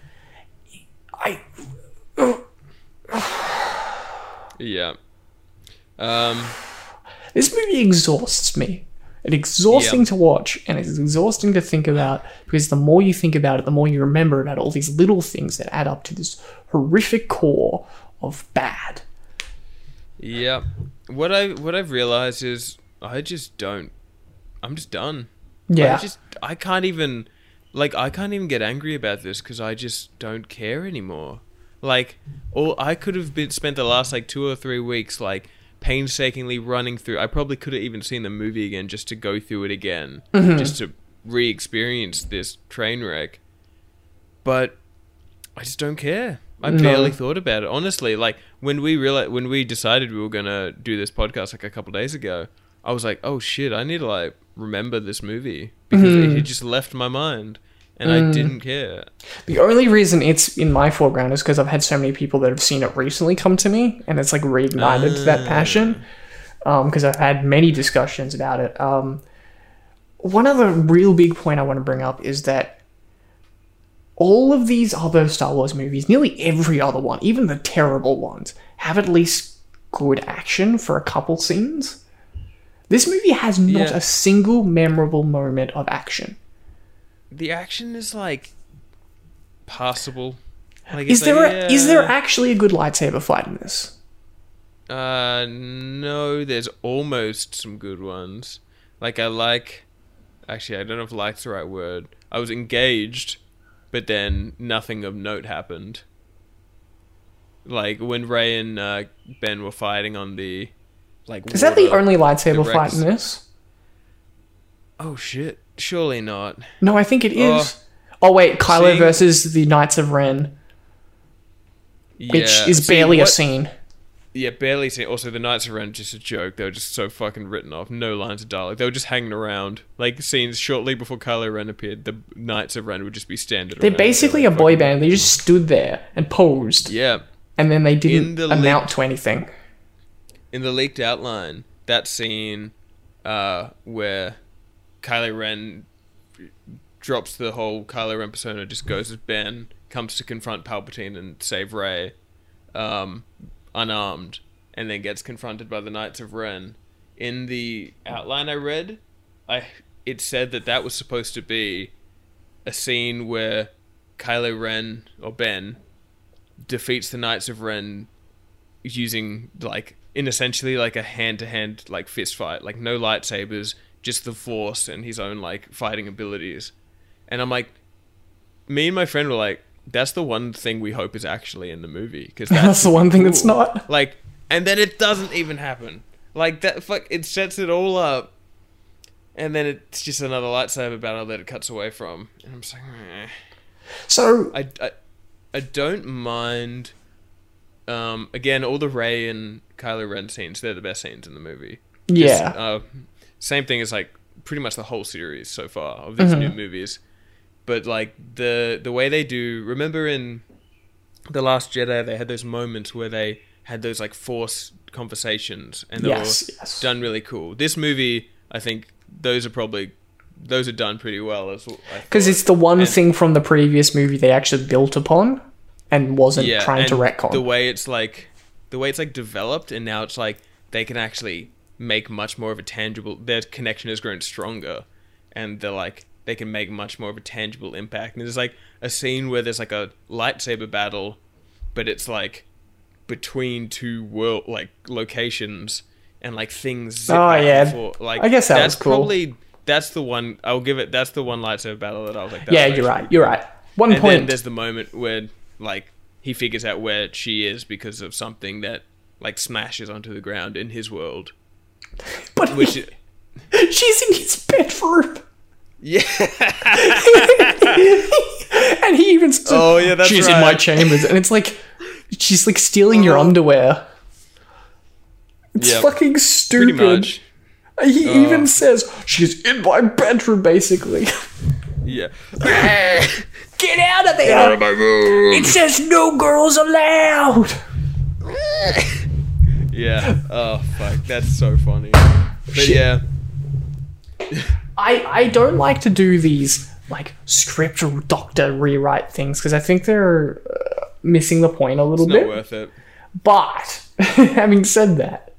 Yeah. This movie exhausts me. It's exhausting to watch, and it's exhausting to think about, because the more you think about it, the more you remember about all these little things that add up to this horrific core of bad. Yeah. What I've realized is I'm just done. Yeah. I can't even get angry about this because I just don't care anymore. Like, I could have spent the last like 2 or 3 weeks like painstakingly running through. I probably could have even seen the movie again just to go through it again, just to re-experience this train wreck. But I just don't care. I barely thought about it, honestly. Like, when we decided we were gonna do this podcast like a couple of days ago, I was like, oh shit, I need to like remember this movie because it just left my mind. and I didn't care. The only reason it's in my foreground is because I've had so many people that have seen it recently come to me, and it's like reignited that passion. Because I've had many discussions about it. One other real big point I want to bring up is that all of these other Star Wars movies, nearly every other one, even the terrible ones, have at least good action for a couple scenes. This movie has not a single memorable moment of action. The action is like passable. Like, is there actually a good lightsaber fight in this? No, there's almost some good ones. Actually, I don't know if like's the right word. I was engaged, but then nothing of note happened. Like when Rey and Ben were fighting on the Is that the only lightsaber fight in this? Oh shit! Surely not. No, I think it is. Oh wait, Kylo versus the Knights of Ren, which is barely a scene. Yeah, barely seen. Also, the Knights of Ren are just a joke. They were just so fucking written off. No lines of dialogue. They were just hanging around. Like, scenes shortly before Kylo Ren appeared, the Knights of Ren would just be standing They're around. basically a boy band. They just stood there and posed. Yeah. And then they didn't amount to anything. In the leaked outline, that scene where Kylo Ren drops the whole Kylo Ren persona, just goes as Ben, comes to confront Palpatine and save Rey, unarmed, and then gets confronted by the Knights of Ren. In the outline I read, it said that was supposed to be a scene where Kylo Ren, or Ben, defeats the Knights of Ren using, essentially a hand-to-hand, fist fight. Like, no lightsabers, just the Force and his own, fighting abilities. And I'm like, me and my friend were like, that's the one thing we hope is actually in the movie, because that's the one thing that's not. And then it doesn't even happen. It sets it all up, and then it's just another lightsaber battle that it cuts away from, and I'm just like, meh. So I don't mind. Again, all the Rey and Kylo Ren scenes, they're the best scenes in the movie. Yeah. Same thing as pretty much the whole series so far of these new movies. But the way they do, remember in The Last Jedi, they had those moments where they had those Force conversations, and they were done really cool. This movie, I think those are done pretty well as well. Because it's the one thing from the previous movie they actually built upon and wasn't trying to retcon. The way it's developed, and now it's they can actually make much more of a tangible. Their connection has grown stronger, and they're they can make much more of a tangible impact. And there's a scene where there's a lightsaber battle, but it's between two world locations, and things zip back and forth. I guess that's cool. That's the one I'll give it. That's the one lightsaber battle that I was like, yeah, you're right. You're right. One and point. Then there's the moment where he figures out where she is because of something that smashes onto the ground in his world. But she's in his bedroom. Yeah. And he even said, "Oh yeah, that's she's right. in my chambers," and it's she's stealing your underwear. It's fucking stupid. Pretty much. He even says she's in my bedroom, basically. Yeah. Get out of there! Get out of my room! It says no girls allowed. Yeah. Oh fuck, that's so funny. But yeah. I don't like to do these script doctor rewrite things because I think they're missing the point a little bit. It's not worth it. But having said that,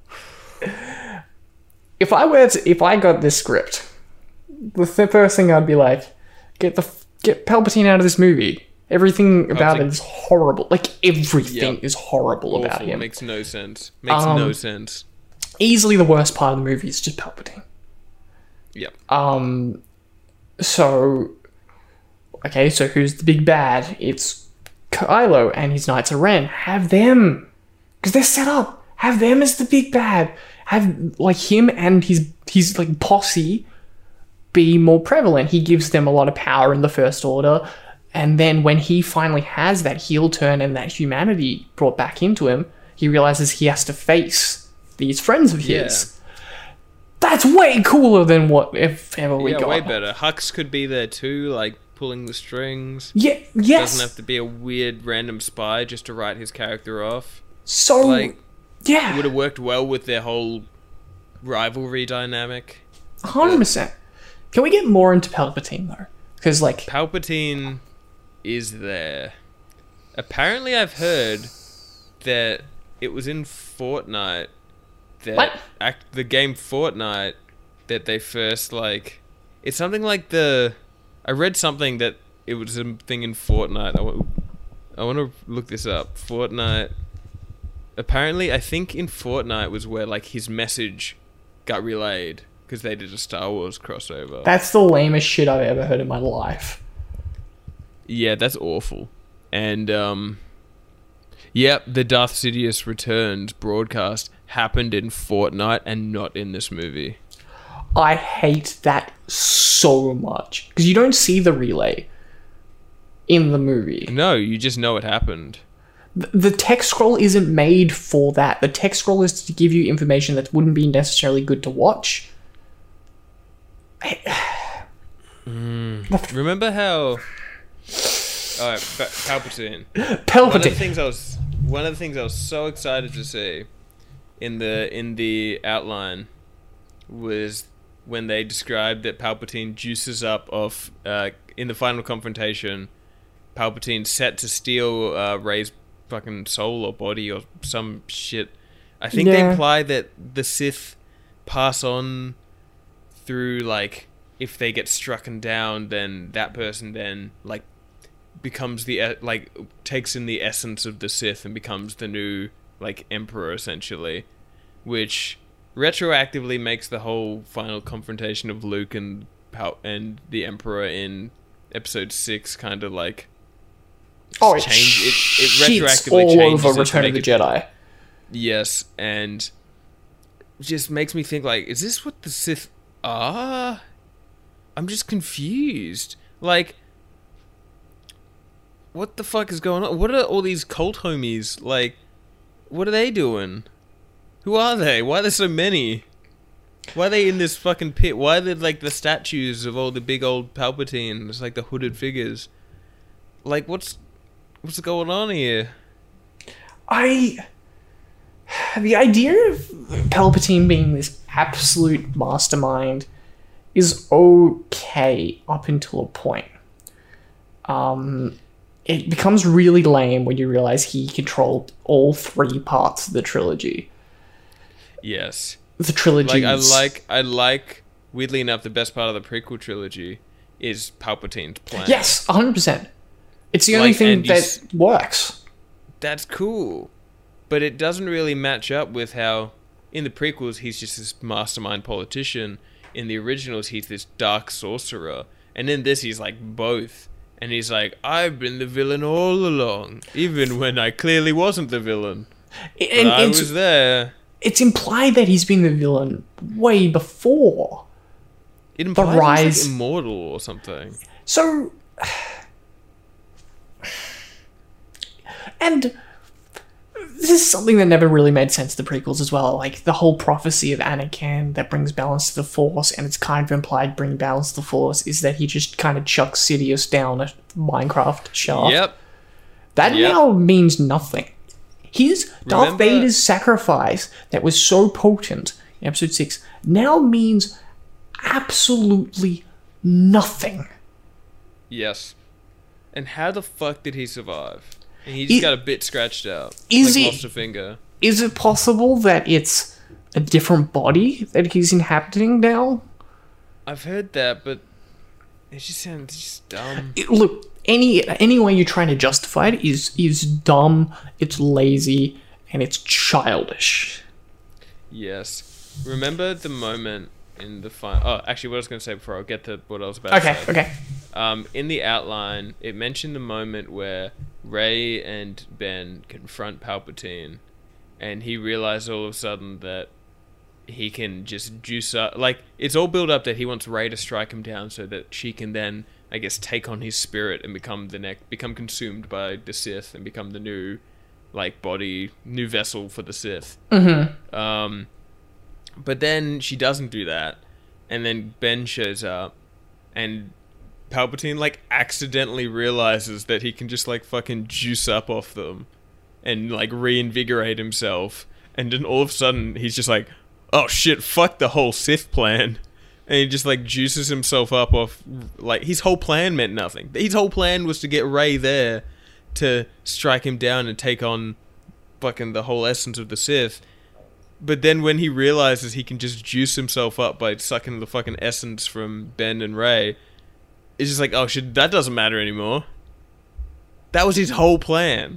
if I got this script, the first thing I'd be get Palpatine out of this movie. Everything about it is horrible. Everything is horrible about him. Makes no sense. No sense. Easily the worst part of the movie is just Palpatine. Yep. So who's the big bad? It's Kylo and his Knights of Ren. Have them, because they're set up. Have them as the big bad. Have him and his posse be more prevalent. He gives them a lot of power in the First Order, and then when he finally has that heel turn and that humanity brought back into him, he realizes he has to face these friends of his. That's way cooler than what if ever we got. way better. Hux could be there too, like pulling the strings. Yeah, yes. Doesn't have to be a weird random spy just to write his character off. So, like, yeah, it would have worked well with their whole rivalry dynamic. 100%. Can we get more into Palpatine though? Because like Palpatine is there. Apparently, I've heard that it was in Fortnite that the game Fortnite that they first like. It's something like I read something that it was a thing in Fortnite. I want to look this up. Fortnite. Apparently, I think in Fortnite was where like his message got relayed because they did a Star Wars crossover. That's the lamest shit I've ever heard in my life. Yeah, that's awful. And the Darth Sidious Returns broadcast happened in Fortnite and not in this movie. I hate that so much because you don't see the relay in the movie. No, you just know it happened. The text scroll isn't made for that. The text scroll is to give you information that wouldn't be necessarily good to watch. Remember how? Alright, Palpatine. One of the things I was so excited to see in the outline was when they described that Palpatine juices up off in the final confrontation. Palpatine's set to steal Rey's fucking soul or body or some shit. I think they imply that the Sith pass on through, like, if they get struck down, then that person then like becomes takes in the essence of the Sith and becomes the new like emperor essentially, which retroactively makes the whole final confrontation of Luke and the Emperor in Episode 6 kind of like it retroactively all changes over Return of the Jedi. Yes, and just makes me think like, is this what the Sith are? I'm just confused. Like, what the fuck is going on? What are all these cult homies? Like, what are they doing? Who are they? Why are there so many? Why are they in this fucking pit? Why are there, like, the statues of all the big old Palpatines, like the hooded figures? Like, what's going on here? The idea of Palpatine being this absolute mastermind is okay up until a point. It becomes really lame when you realize he controlled all 3 parts of the trilogy. Yes. The trilogies. Like, I like, weirdly enough, the best part of the prequel trilogy is Palpatine's plan. Yes, 100%. It's the only thing that works. That's cool. But it doesn't really match up with how, in the prequels, he's just this mastermind politician. In the originals, he's this dark sorcerer. And in this, he's like both. And he's like, I've been the villain all along. Even when I clearly wasn't the villain. And I was there. It's implied that he's been the villain way before. It implies he's like immortal or something. So... And... this is something that never really made sense to the prequels as well. Like, the whole prophecy of Anakin that brings balance to the Force, and it's kind of implied bring balance to the Force, is that he just kind of chucks Sidious down a Minecraft shaft. Yep. That now means nothing. Darth Vader's sacrifice that was so potent in Episode 6 now means absolutely nothing. Yes. And how the fuck did he survive? And he just got a bit scratched out. Lost a finger. Is it possible that it's a different body that he's inhabiting now? I've heard that, but it just sounds just dumb. Look, any way you're trying to justify it is dumb, it's lazy, and it's childish. Yes. Remember the moment in the final... Oh, actually, what I was going to say before I get to what I was about to say. Okay. In the outline, it mentioned the moment where Rey and Ben confront Palpatine, and he realized all of a sudden that he can just juice up... Like, it's all built up that he wants Rey to strike him down so that she can then, I guess, take on his spirit and become consumed by the Sith and become the new, like, new vessel for the Sith. Mm-hmm. But then she doesn't do that, and then Ben shows up, and Palpatine, like, accidentally realizes that he can just, like, fucking juice up off them and, like, reinvigorate himself. And then all of a sudden, he's just like, oh shit, fuck the whole Sith plan. And he just, like, juices himself up off, like, his whole plan meant nothing. His whole plan was to get Rey there to strike him down and take on fucking the whole essence of the Sith. But then when he realizes he can just juice himself up by sucking the fucking essence from Ben and Rey, it's just like, oh shit, that doesn't matter anymore. That was his whole plan.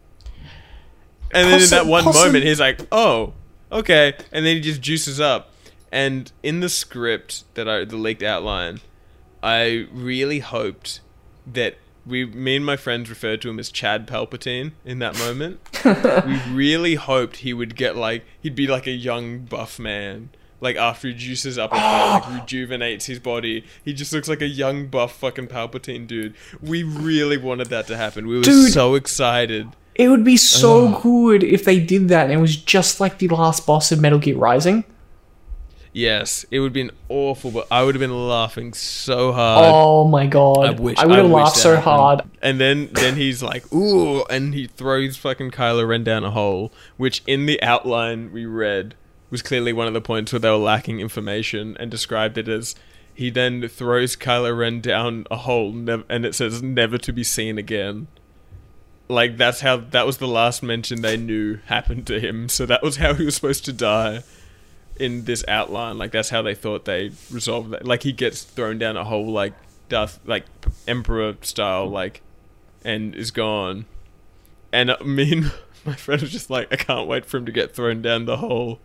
And then in that one moment, he's like, oh, okay. And then he just juices up. And in the script, the leaked outline, I really hoped that me and my friends referred to him as Chad Palpatine in that moment. We really hoped he would get, like, he'd be like a young buff man. Like, after he juices up and like rejuvenates his body, he just looks like a young buff fucking Palpatine dude. We really wanted that to happen. We were so excited. It would be so good if they did that and it was just like the last boss of Metal Gear Rising. Yes, it would have been awful, but I would have been laughing so hard. Oh my god. I would have laughed so hard. And then he's like, ooh, and he throws fucking Kylo Ren down a hole, which in the outline we read was clearly one of the points where they were lacking information, and described it as he then throws Kylo Ren down a hole and it says never to be seen again. Like, that was the last mention they knew happened to him, so that was how he was supposed to die. In this outline, like, that's how they thought they resolved that. Like, he gets thrown down a hole, like Emperor style, like, and is gone. And me and my friend was just like, I can't wait for him to get thrown down the hole.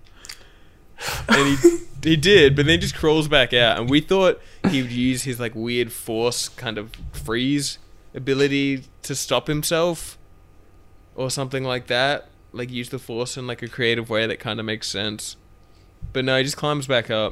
And he did, but then he just crawls back out. And we thought he would use his, like, weird force kind of freeze ability to stop himself, or something like that. Like, use the force in, like, a creative way that kind of makes sense. But no, he just climbs back up.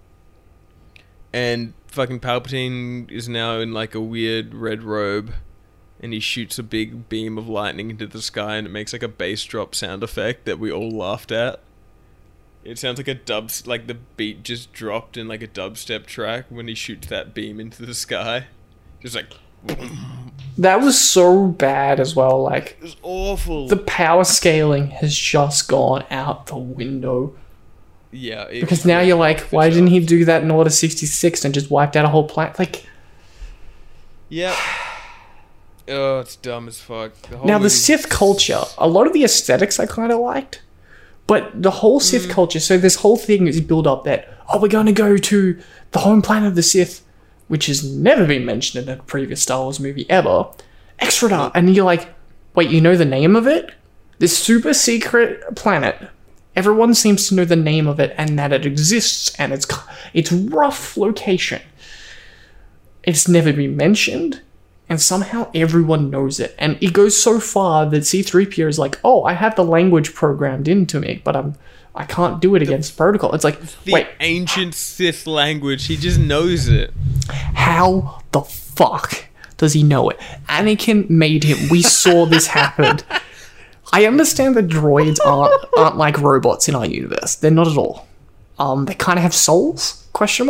And fucking Palpatine is now in, like, a weird red robe. And he shoots a big beam of lightning into the sky, and it makes, like, a bass drop sound effect that we all laughed at. It sounds like like the beat just dropped in, like, a dubstep track when he shoots that beam into the sky. Just like... That was so bad as well. Like, it was awful. The power scaling has just gone out the window. Yeah, because now you're like, why didn't he do that in Order 66 and just wiped out a whole planet? Like, yeah. Oh, it's dumb as fuck. Now the Sith culture, a lot of the aesthetics I kind of liked, but the whole Sith culture. So this whole thing is built up that we're going to go to the home planet of the Sith, which has never been mentioned in a previous Star Wars movie ever. Extra, and you're like, wait, you know the name of it? This super secret planet. Everyone seems to know the name of it and that it exists and its rough location. It's never been mentioned, and somehow everyone knows it. And it goes so far that C-3PO is like, oh, I have the language programmed into me, but I can't do it against protocol. It's like, wait. Ancient Sith language, he just knows it. How the fuck does he know it? Anakin made him. We saw this happen. I understand that droids aren't like robots in our universe. They're not at all. They kind of have souls? ?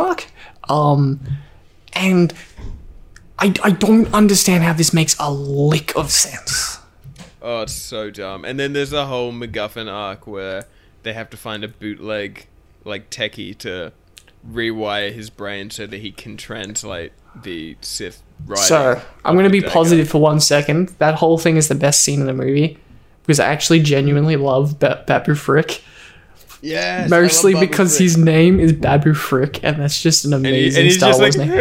And I don't understand how this makes a lick of sense. Oh, it's so dumb. And then there's a whole MacGuffin arc where they have to find a bootleg, like, techie to rewire his brain so that he can translate the Sith writing. So, I'm going to be positive for 1 second. That whole thing is the best scene in the movie. Because I actually genuinely love Babu Frick. Yes, mostly because his name is Babu Frick, and that's just an amazing Star Wars name.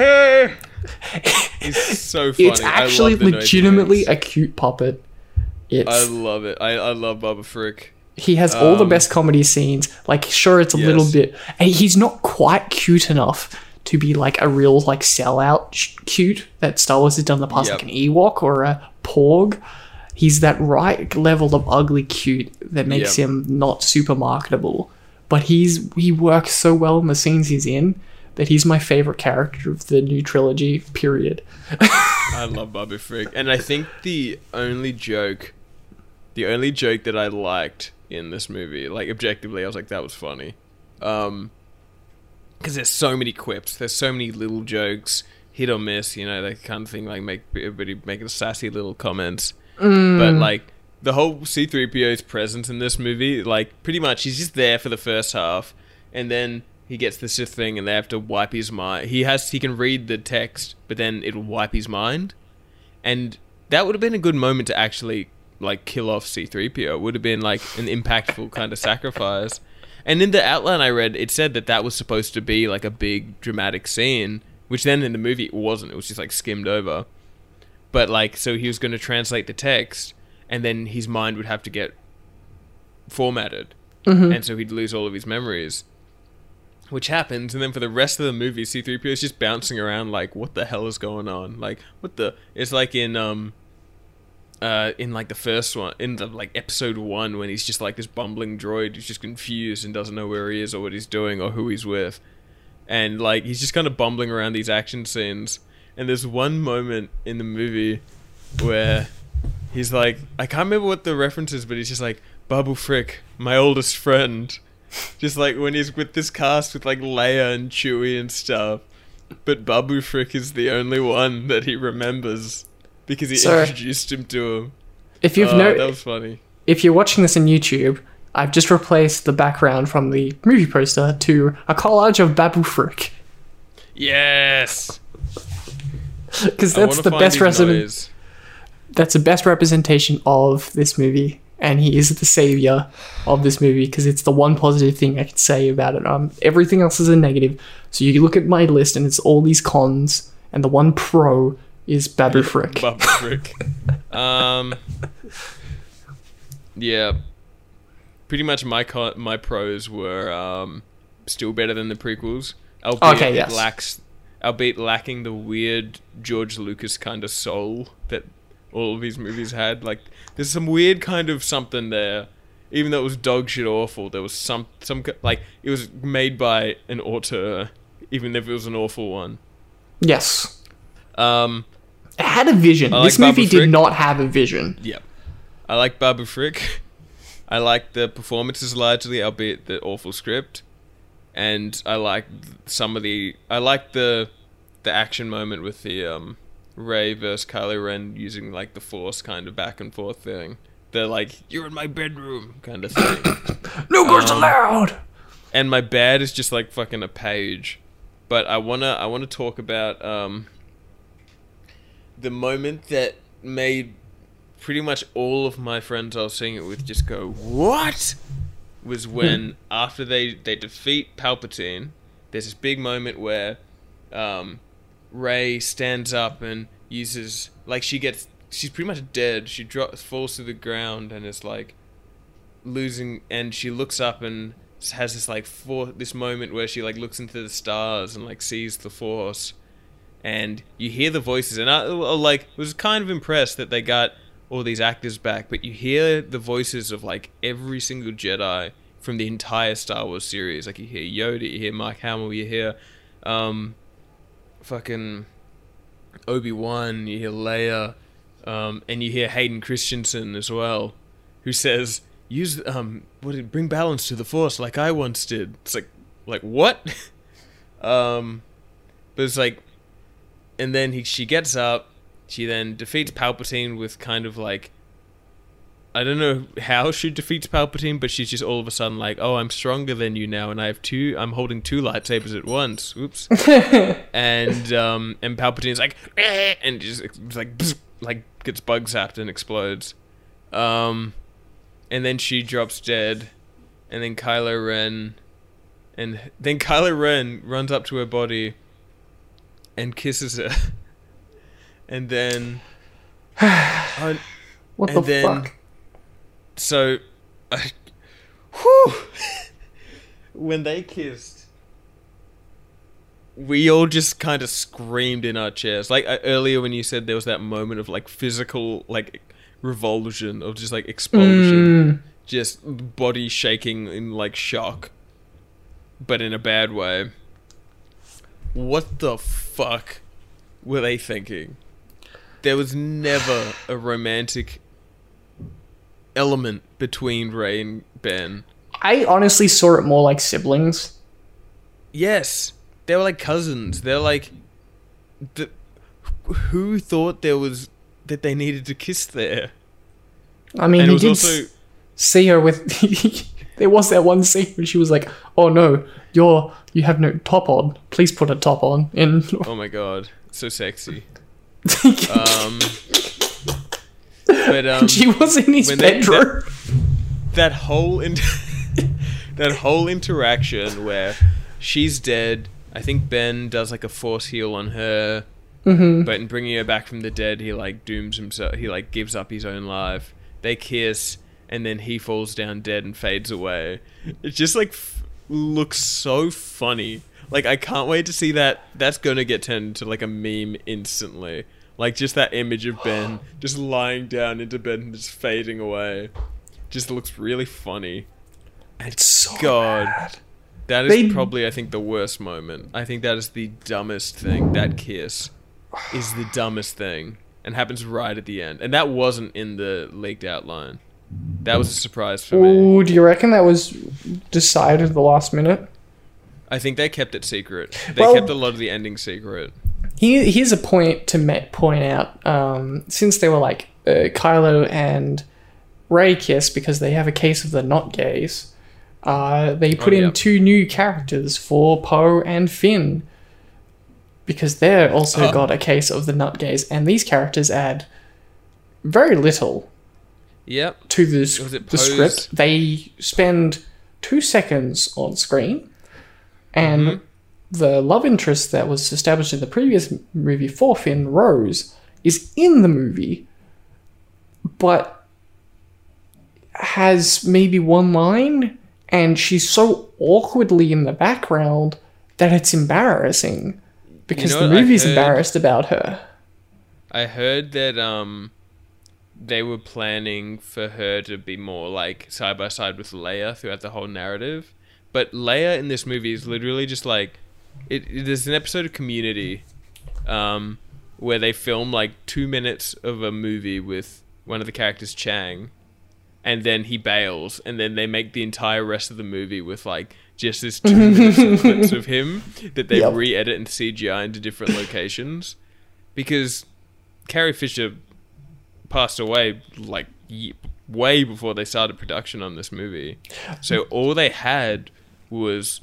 He's so funny. It's actually legitimately a cute puppet. I love it. I love Babu Frick. He has all the best comedy scenes. Like, sure, it's a little bit... And he's not quite cute enough to be, like, a real, like, sellout cute that Star Wars has done in the past, like an Ewok or a Porg. He's that right level of ugly cute that makes him not super marketable. But he works so well in the scenes he's in that he's my favorite character of the new trilogy, period. I love Babu Frick. And I think the only joke that I liked in this movie, like, objectively, I was like, that was funny. because there's so many quips, there's so many little jokes, hit or miss, you know, that kind of thing, like make everybody making sassy little comments. But like the whole C-3PO's presence in this movie, like pretty much he's just there for the first half, and then he gets the Sith thing, and they have to wipe his mind. He can read the text, but then it'll wipe his mind, and that would have been a good moment to actually like kill off C-3PO. It would have been like an impactful kind of sacrifice. And in the outline I read, it said that was supposed to be like a big dramatic scene, which then in the movie it wasn't. It was just like skimmed over. But like, so he was going to translate the text, and then his mind would have to get formatted, and so he'd lose all of his memories. Which happens, and then for the rest of the movie, C-3PO is just bouncing around like, what the hell is going on? Like, what the... It's like in like the first one, in the like episode 1, when he's just like this bumbling droid who's just confused and doesn't know where he is or what he's doing or who he's with. And like, he's just kind of bumbling around these action scenes. And there's one moment in the movie where he's like, I can't remember what the reference is, but he's just like, Babu Frick, my oldest friend. Just like when he's with this cast with like Leia and Chewie and stuff. But Babu Frick is the only one that he remembers because he introduced him to him. If you've that was funny. If you're watching this on YouTube, I've just replaced the background from the movie poster to a collage of Babu Frick. Yes! Because that's the best That's the best representation of this movie, and he is the savior of this movie because it's the one positive thing I can say about it. Everything else is a negative. So you look at my list, and it's all these cons, and the one pro is Babu Frick. Babu Frick. Yeah. Pretty much my pros were still better than the prequels. Albeit lacking the weird George Lucas kind of soul that all of his movies had. Like, there's some weird kind of something there. Even though it was dog shit awful, there was some like, it was made by an auteur, even if it was an awful one. Yes. It had a vision. This movie did not have a vision. Yeah. I like Babu Frick. I like the performances largely, albeit the awful script. And I like the action moment with the Rey versus Kylo Ren using like the Force kind of back and forth thing. The like, you're in my bedroom kind of thing. No girls allowed. And my bad is just like fucking a page. But I wanna talk about the moment that made pretty much all of my friends I was seeing it with just go, what? Was when after they defeat Palpatine, there's this big moment where Rey stands up and uses, like, she's pretty much dead. She falls to the ground and is like losing, and she looks up and has this like this moment where she like looks into the stars and like sees the Force, and you hear the voices, and I like was kind of impressed that they got all these actors back, but you hear the voices of like every single Jedi from the entire Star Wars series. Like, you hear Yoda, you hear Mark Hamill, you hear fucking Obi-Wan, you hear Leia, and you hear Hayden Christensen as well, who says, bring balance to the Force like I once did. It's like what? But it's like, and then she gets up. She then defeats Palpatine with kind of like, I don't know how she defeats Palpatine, but she's just all of a sudden like, oh, I'm stronger than you now, and I'm holding 2 lightsabers at once. Oops. and Palpatine's like, and just like, like gets bug zapped and explodes. And then she drops dead, and then Kylo Ren runs up to her body and kisses her. And then... what the fuck? So... when they kissed, we all just kind of screamed in our chairs. Like, earlier when you said there was that moment of, like, physical, like, revulsion, or just, like, explosion. Just body shaking in, like, shock. But in a bad way. What the fuck were they thinking? There was never a romantic element between Rey and Ben. I honestly saw it more like siblings. Yes, they were like cousins. They're like, who thought that they needed to kiss there? I mean, And he it was did also see her with. There was that one scene where she was like, "Oh no, you have no top on. Please put a top on." And oh my god, so sexy. But she was in his when bedroom. that whole that whole interaction where she's dead. I think Ben does like a force heal on her, but in bringing her back from the dead, he like dooms himself. He like gives up his own life. They kiss, and then he falls down dead and fades away. It just like looks so funny. Like I can't wait to see that. That's gonna get turned into like a meme instantly. Like just that image of Ben just lying down into bed and just fading away. Just looks really funny. It's so God. bad. That is probably, I think, the worst moment. I think that is the dumbest thing. That kiss is the dumbest thing. And happens right at the end. And that wasn't in the leaked outline. That was a surprise for me. Ooh, do you reckon that was decided at the last minute? I think they kept it secret. They kept a lot of the ending secret. Here's a point to point out. Since they were like Kylo and Rey kiss because they have a case of the not gays, they put in 2 new characters for Poe and Finn because they're also got a case of the nut gays, and these characters add very little to the script. They spend 2 seconds on screen, and the love interest that was established in the previous movie for Finn, Rose, is in the movie, but has maybe 1 line, and she's so awkwardly in the background that it's embarrassing because the movie's embarrassed about her. I heard that they were planning for her to be more like side by side with Leia throughout the whole narrative, but Leia in this movie is literally just like there's an episode of Community where they film like 2 minutes of a movie with one of the characters, Chang, and then he bails, and then they make the entire rest of the movie with like just this 2 minute sequence of him that they re-edit and CGI into different locations, because Carrie Fisher passed away like way before they started production on this movie, so all they had was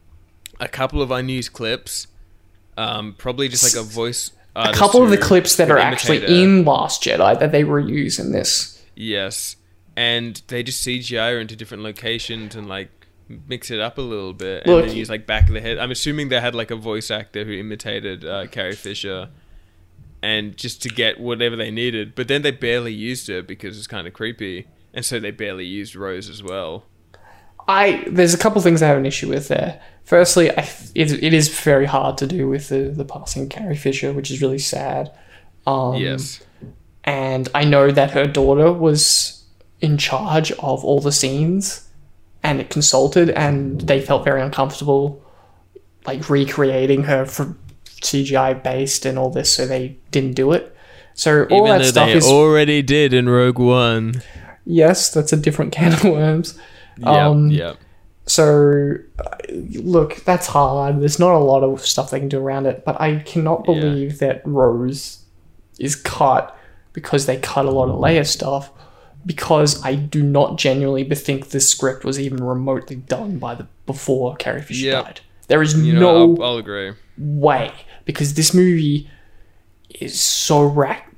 a couple of unused clips, probably just like a voice artist. A couple of the clips that are actually in Last Jedi that they reuse in this. Yes, and they just CGI her into different locations and like mix it up a little bit, and then use like back of the head. I'm assuming they had like a voice actor who imitated Carrie Fisher, and just to get whatever they needed. But then they barely used her because it's kind of creepy, and so they barely used Rose as well. There's a couple things I have an issue with there. Firstly, it is very hard to do with the passing of Carrie Fisher, which is really sad. Yes. And I know that her daughter was in charge of all the scenes and it consulted, and they felt very uncomfortable like recreating her for CGI based and all this, so they didn't do it. So all that stuff is already did in Rogue One. Yes, that's a different can of worms. Yep. So, look, that's hard. There's not a lot of stuff they can do around it, but I cannot believe that Rose is cut because they cut a lot of Leia stuff, because I do not genuinely think this script was even remotely done before Carrie Fisher died. There is I'll agree. way, because this movie is so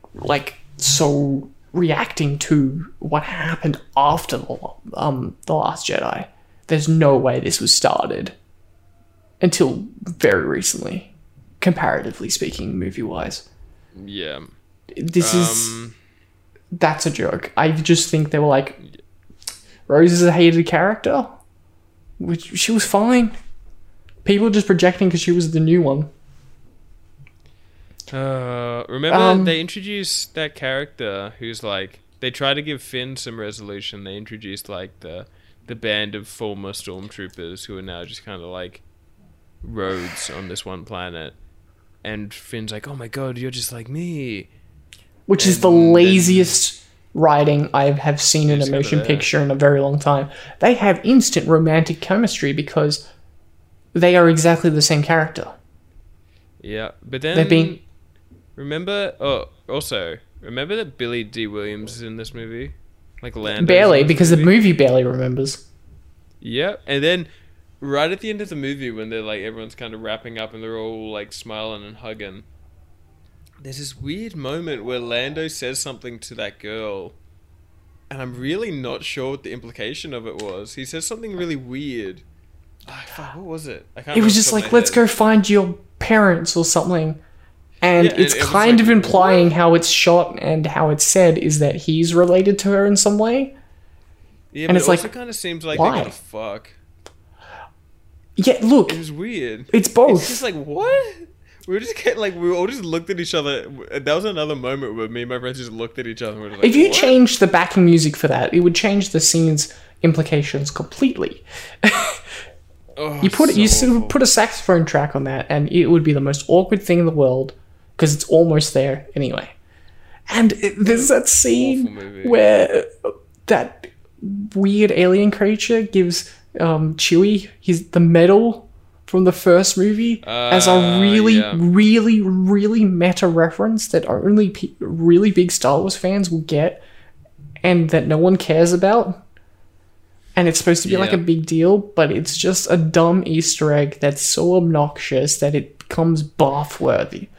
reacting to what happened after the Last Jedi. There's no way this was started until very recently, comparatively speaking, movie-wise. Yeah. That's a joke. I just think they were like, Rose is a hated character, which she was fine. People just projecting because she was the new one. Remember they introduced that character who's like, they try to give Finn some resolution. They introduced like the band of former stormtroopers who are now just kind of like roads on this one planet, and Finn's like, oh my god, you're just like me, which is the laziest writing I have seen in a motion picture in a very long time. They have instant romantic chemistry because they are exactly the same character. Yeah, but then remember that Billy D. Williams is in this movie? Like Lando. Barely, because the movie barely remembers. Yeah, and then right at the end of the movie when they're like everyone's kind of wrapping up and they're all like smiling and hugging, there's this weird moment where Lando says something to that girl, and I'm really not sure what the implication of it was. He says something really weird. Oh, fuck, what was it? I can't. It was just like, let's go find your parents or something. And Yeah, it's it was kind like, of implying how it's shot and how it's said is that he's related to her in some way. Yeah, and but it's it also like, kind of seems like why? they're gonna fuck. Yeah, look, It was weird. it's both. It's just like, what? We all just looked at each other. That was another moment where me and my friends just looked at each other and we were like, If you what? changed the backing music for that, it would change the scene's implications completely. Oh, You so sort awful. of put a saxophone track on that, and it would be the most awkward thing in the world because it's almost there anyway. And there's that Awful scene movie. where that weird alien creature gives Chewie the medal from the first movie as a really, yeah. really, really meta reference that only really big Star Wars fans will get, and that no one cares about. And it's supposed to be like Yeah. a big deal, but it's just a dumb Easter egg that's so obnoxious that it becomes bath-worthy.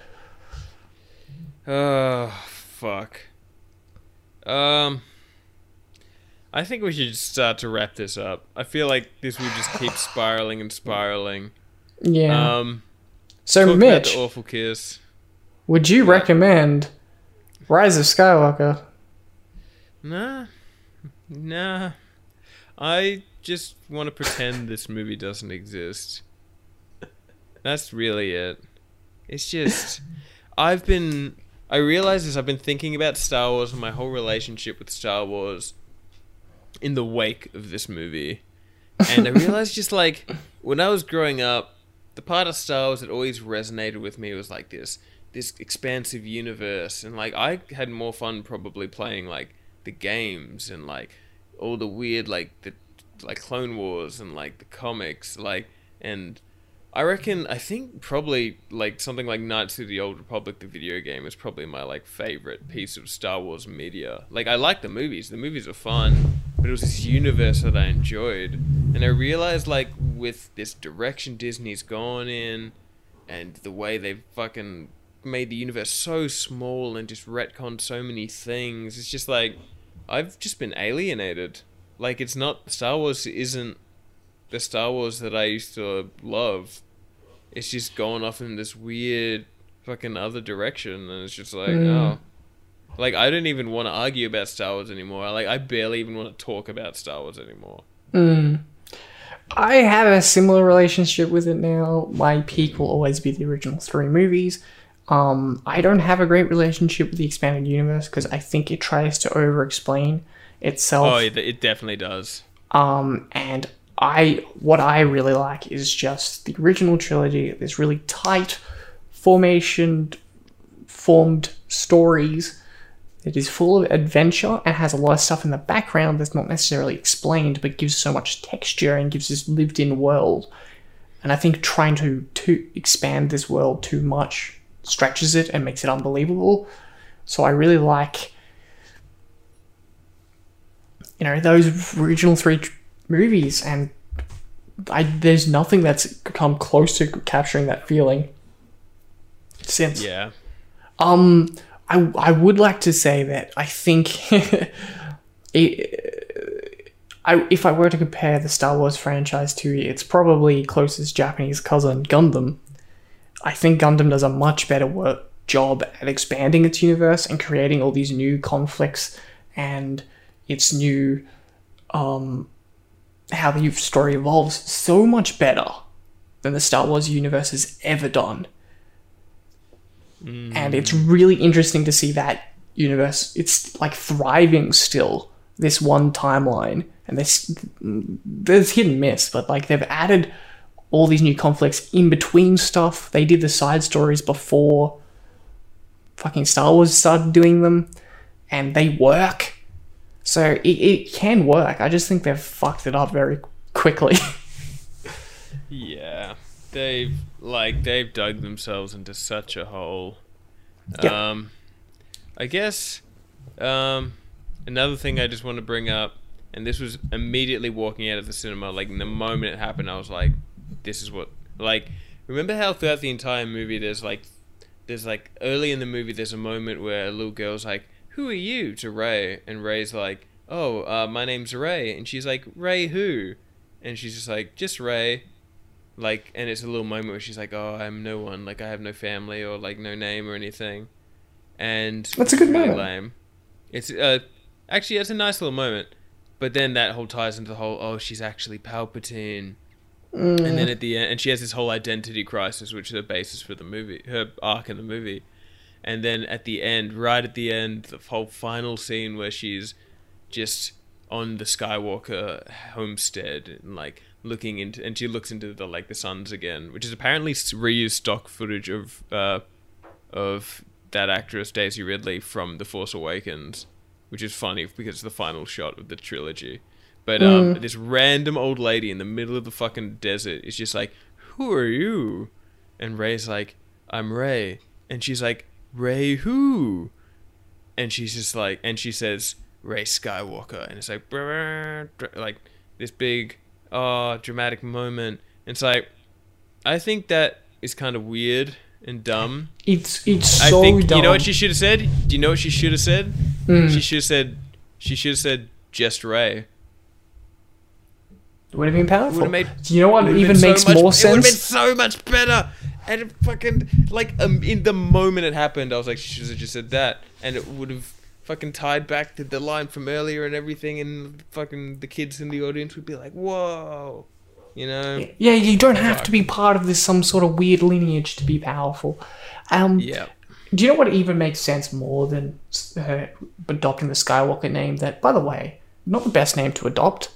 Oh, fuck. I think we should start to wrap this up. I feel like this would just keep spiraling and spiraling. Yeah. So, Talk about Mitch, the awful kiss. would you recommend Rise of Skywalker? Nah. I just want to pretend this movie doesn't exist. That's really it. It's just... I realize this, I've been thinking about Star Wars and my whole relationship with Star Wars in the wake of this movie. And I realized just like, when I was growing up, the part of Star Wars that always resonated with me was like this expansive universe. And like, I had more fun probably playing like the games and like all the weird like Clone Wars and like the comics, like, and I think probably like something like Knights of the Old Republic, the video game, is probably my like favorite piece of Star Wars media. Like, I like the movies are fun, but it was this universe that I enjoyed. And I realized like with this direction Disney's gone in and the way they've fucking made the universe so small and just retconned so many things, it's just like I've just been alienated. Like, it's not... Star Wars isn't the Star Wars that I used to love. It's just going off in this weird fucking other direction, and it's just like, oh. Like, I don't even want to argue about Star Wars anymore. I barely even want to talk about Star Wars anymore. I have a similar relationship with it now. My peak will always be the original 3 movies. I don't have a great relationship with the expanded universe because I think it tries to over-explain itself. Oh, it definitely does. And what I really like is just the original trilogy. There's really tight formed stories. It is full of adventure and has a lot of stuff in the background that's not necessarily explained, but gives so much texture and gives this lived-in world. And I think trying to expand this world too much stretches it and makes it unbelievable. So I really like, those original 3 movies, and there's nothing that's come close to capturing that feeling since. Yeah. I would like to say that I think if I were to compare the Star Wars franchise to its probably closest Japanese cousin, Gundam, I think Gundam does a much better job at expanding its universe and creating all these new conflicts and its new how the story evolves so much better than the Star Wars universe has ever done. And it's really interesting to see that universe. It's like thriving still, this one timeline. And there's hit and miss, but like they've added all these new conflicts in between stuff. They did the side stories before fucking Star Wars started doing them, and they work. So it can work. I just think they've fucked it up very quickly. Yeah, they've dug themselves into such a hole. Yeah. I guess another thing I just want to bring up, and this was immediately walking out of the cinema, like in the moment it happened, I was like, this is what, like, remember how throughout the entire movie there's early in the movie there's a moment where a little girl's like, who are you, to Ray, and Ray's like, oh, my name's Ray, and she's like, Ray who? And she's just like, just Ray. Like, and it's a little moment where she's like, oh, I'm no one, like, I have no family or, like, no name or anything. And That's a good really moment. lame. It's, actually, it's a nice little moment. But then that whole ties into the whole, oh, she's actually Palpatine. And then at the end, and she has this whole identity crisis, which is the basis for the movie, her arc in the movie. And then at the end, right at the end, the whole final scene where she's just on the Skywalker homestead and, like, looking into, and she looks into the, like, the suns again, which is apparently reused stock footage of that actress Daisy Ridley from The Force Awakens, which is funny because it's the final shot of the trilogy. But this random old lady in the middle of the fucking desert is just like, who are you? And Ray's like, I'm Ray. And she's like, Ray who? And she's just like, and she says, Ray Skywalker. And it's like this big, dramatic moment. And it's like, I think that is kind of weird and dumb. It's so dumb. You know what she should have said? Do you know what she should have said? She should have said just Ray. It would have been powerful. Do you know what even makes more sense? It would have been so much better. And it fucking, like, in the moment it happened, I was like, she should have just said that. And it would have fucking tied back to the line from earlier and everything. And fucking the kids in the audience would be like, whoa. You know? Yeah, you don't have to be part of this some sort of weird lineage to be powerful. Yeah. Do you know what even makes sense more than her adopting the Skywalker name? That, by the way, not the best name to adopt.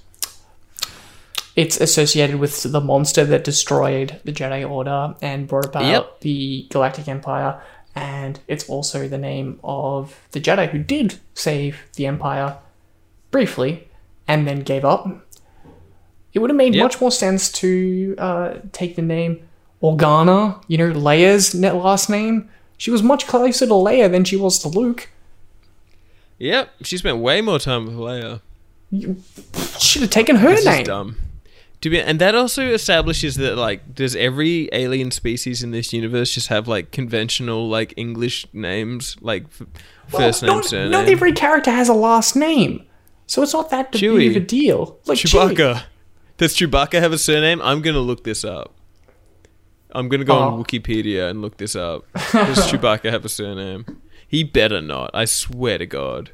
It's associated with the monster that destroyed the Jedi Order and brought about the Galactic Empire. And it's also the name of the Jedi who did save the Empire briefly and then gave up. It would have made much more sense to take the name Organa, you know, Leia's last name. She was much closer to Leia than she was to Luke. Yep, she spent way more time with Leia. You should have taken her name. Is dumb. And that also establishes that, like, does every alien species in this universe just have, like, conventional, like, English names, like first name, surname? Not every character has a last name, so it's not that big of a deal. Like Chewbacca. Chewie. Does Chewbacca have a surname? I'm gonna look this up. I'm gonna go on Wikipedia and look this up. Does Chewbacca have a surname? He better not. I swear to God.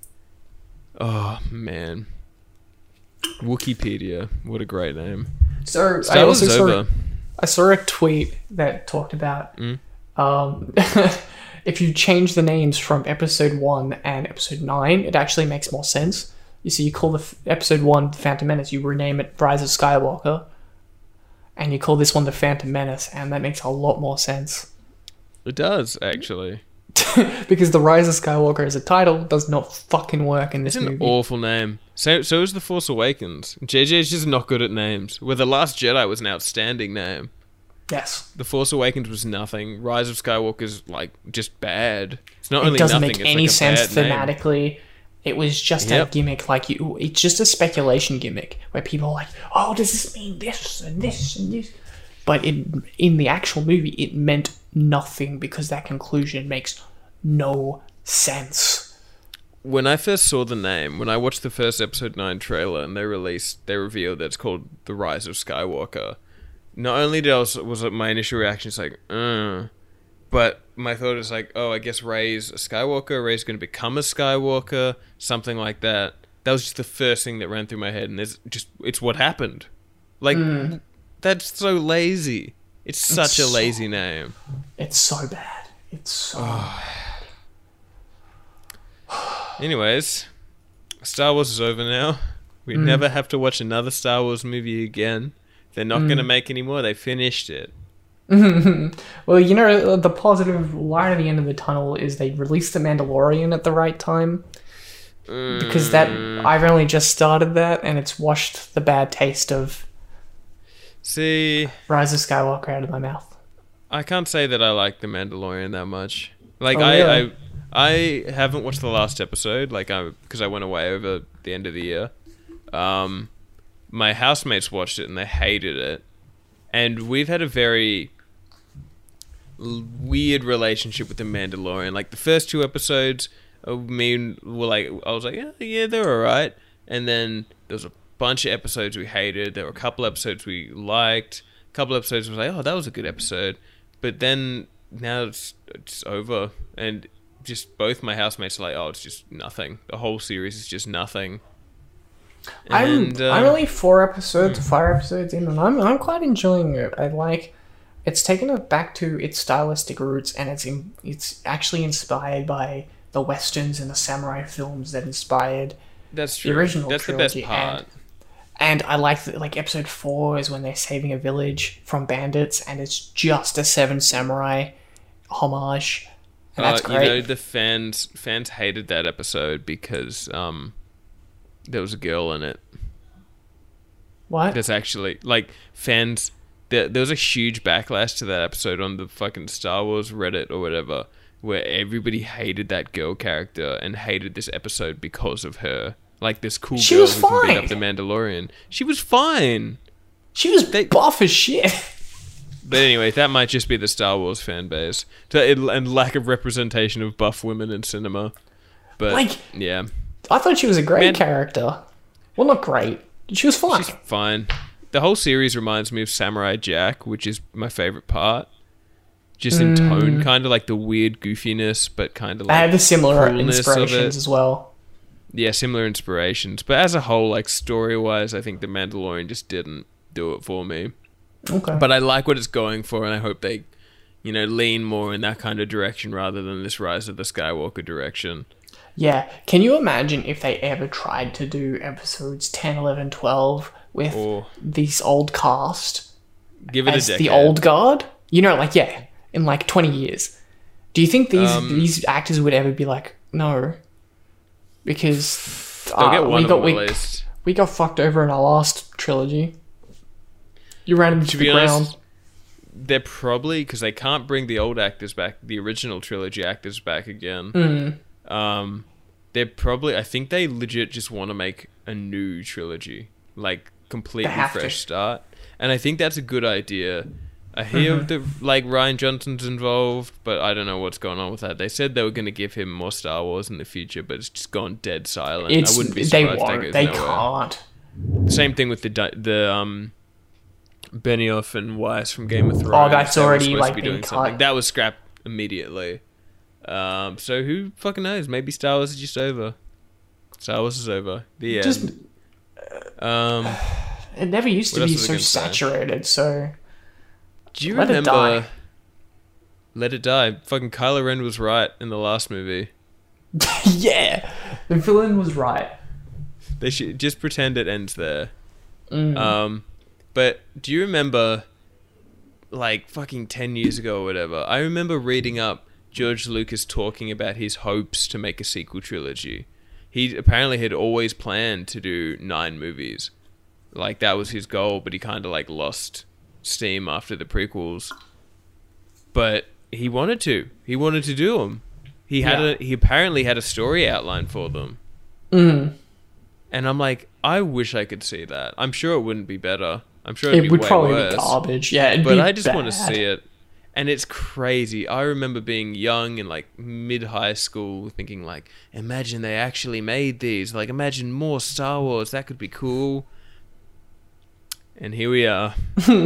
Oh man. Wikipedia. What a great name. So Star Wars is over. I saw a tweet that talked about if you change the names from episode 1 and episode 9, it actually makes more sense. You see, you call the episode 1 The Phantom Menace, you rename it Rise of Skywalker, and you call this one The Phantom Menace, and that makes a lot more sense. It does, actually. Because The Rise of Skywalker as a title does not fucking work in this movie. It's an awful name. So is The Force Awakens. JJ's just not good at names. Where The Last Jedi was an outstanding name. Yes. The Force Awakens was nothing. Rise of Skywalker's, like, just bad. It's not only nothing, it doesn't make it's any like sense thematically. Name. It was just a gimmick, like it's just a speculation gimmick where people are like, oh, does this mean this and this and this? But in the actual movie, it meant nothing because that conclusion makes no sense. When I first saw the name, when I watched the first episode 9 trailer and they revealed that it's called The Rise of Skywalker, not only was my initial reaction is like, but my thought is like, oh, I guess Rey's a Skywalker, Rey's going to become a Skywalker, something like that. That was just the first thing that ran through my head, and it's what happened. Like, that's so lazy. It's such a lazy name. It's so bad. It's so bad. Anyways, Star Wars is over now. We never have to watch another Star Wars movie again. They're not going to make any more. They finished it. Well, you know, the positive light at the end of the tunnel is they released The Mandalorian at the right time. because that I've only just started that, and it's washed the bad taste of See, Rise of Skywalker out of my mouth. I can't say that I like The Mandalorian that much. Like, Oh, really? I haven't watched the last episode, like, because I went away over the end of the year. My housemates watched it and they hated it. And we've had a very weird relationship with The Mandalorian. Like, the first 2 episodes, me were like, I was like, yeah, they're alright. And then there was a bunch of episodes we hated. There were a couple episodes we liked. A couple episodes was like, oh, that was a good episode. But then now it's over, and just both my housemates are like, oh, it's just nothing. The whole series is just nothing. And, I'm only 4 episodes, 5 episodes in, and I'm quite enjoying it. I like it's taken it back to its stylistic roots, and it's actually inspired by the westerns and the samurai films that inspired that's true. the original That's trilogy. the best part. And I like episode 4 is when they're saving a village from bandits, and it's just a Seven Samurai homage, and that's great. You know, the fans hated that episode because there was a girl in it. What? There's actually, like, fans... There was a huge backlash to that episode on the fucking Star Wars Reddit or whatever, where everybody hated that girl character and hated this episode because of her. Like, this cool She girl was who can beat fine. up the Mandalorian. She was fine. She was buff as shit. But anyway, that might just be the Star Wars fan base. And lack of representation of buff women in cinema. But, Like- yeah. I thought she was a great character. Well, not great. She was fine. She's fine. The whole series reminds me of Samurai Jack, which is my favorite part. Just in tone, kind of like the weird goofiness, but kind of like I had the similar coolness of inspirations it. as well. Yeah, similar inspirations. But as a whole, like, story-wise, I think The Mandalorian just didn't do it for me. Okay. But I like what it's going for, and I hope they, lean more in that kind of direction rather than this Rise of the Skywalker direction. Yeah. Can you imagine if they ever tried to do episodes 10, 11, 12 with Or this old cast give it as a decade. the old guard? In 20 years. Do you think these actors would ever be like, no? Because They'll get one of them at least. we got fucked over in our last trilogy. You ran into To the be ground. honest, they're probably, because they can't bring the old actors back, the original trilogy actors back again. They're probably, I think they legit just want to make a new trilogy, like completely They have to. fresh start. And I think that's a good idea. I hear that Ryan Johnson's involved, but I don't know what's going on with that. They said they were going to give him more Star Wars in the future, but it's just gone dead silent. I wouldn't be they surprised if that won't. goes They nowhere. can't. Same thing with the Benioff and Weiss from Game of Thrones. Oh, that's They were already, supposed like, to be been doing cut. something. That was scrapped immediately. So who fucking knows? Maybe Star Wars is just over. Star Wars is over. The end. Just- It never used What to else be was I so gonna say? saturated, so... Do you Let it remember? die. Let It Die. Fucking Kylo Ren was right in the last movie. Yeah! The villain was right. They should just pretend it ends there. Mm. But do you remember, like, fucking 10 years ago or whatever, I remember reading up George Lucas talking about his hopes to make a sequel trilogy. He apparently had always planned to do 9 movies. Like, that was his goal, but he kind of, like, lost steam after the prequels. But he wanted to. He wanted to do them. He apparently had a story outline for them. Mm. And I'm like, I wish I could see that. I'm sure it wouldn't be better. I'm sure it'd It be would way probably worse. be garbage. Yeah, it'd But be I just want to bad. see it. And it's crazy. I remember being young and like mid-high school thinking like, imagine they actually made these. Like, imagine more Star Wars. That could be cool. And here we are.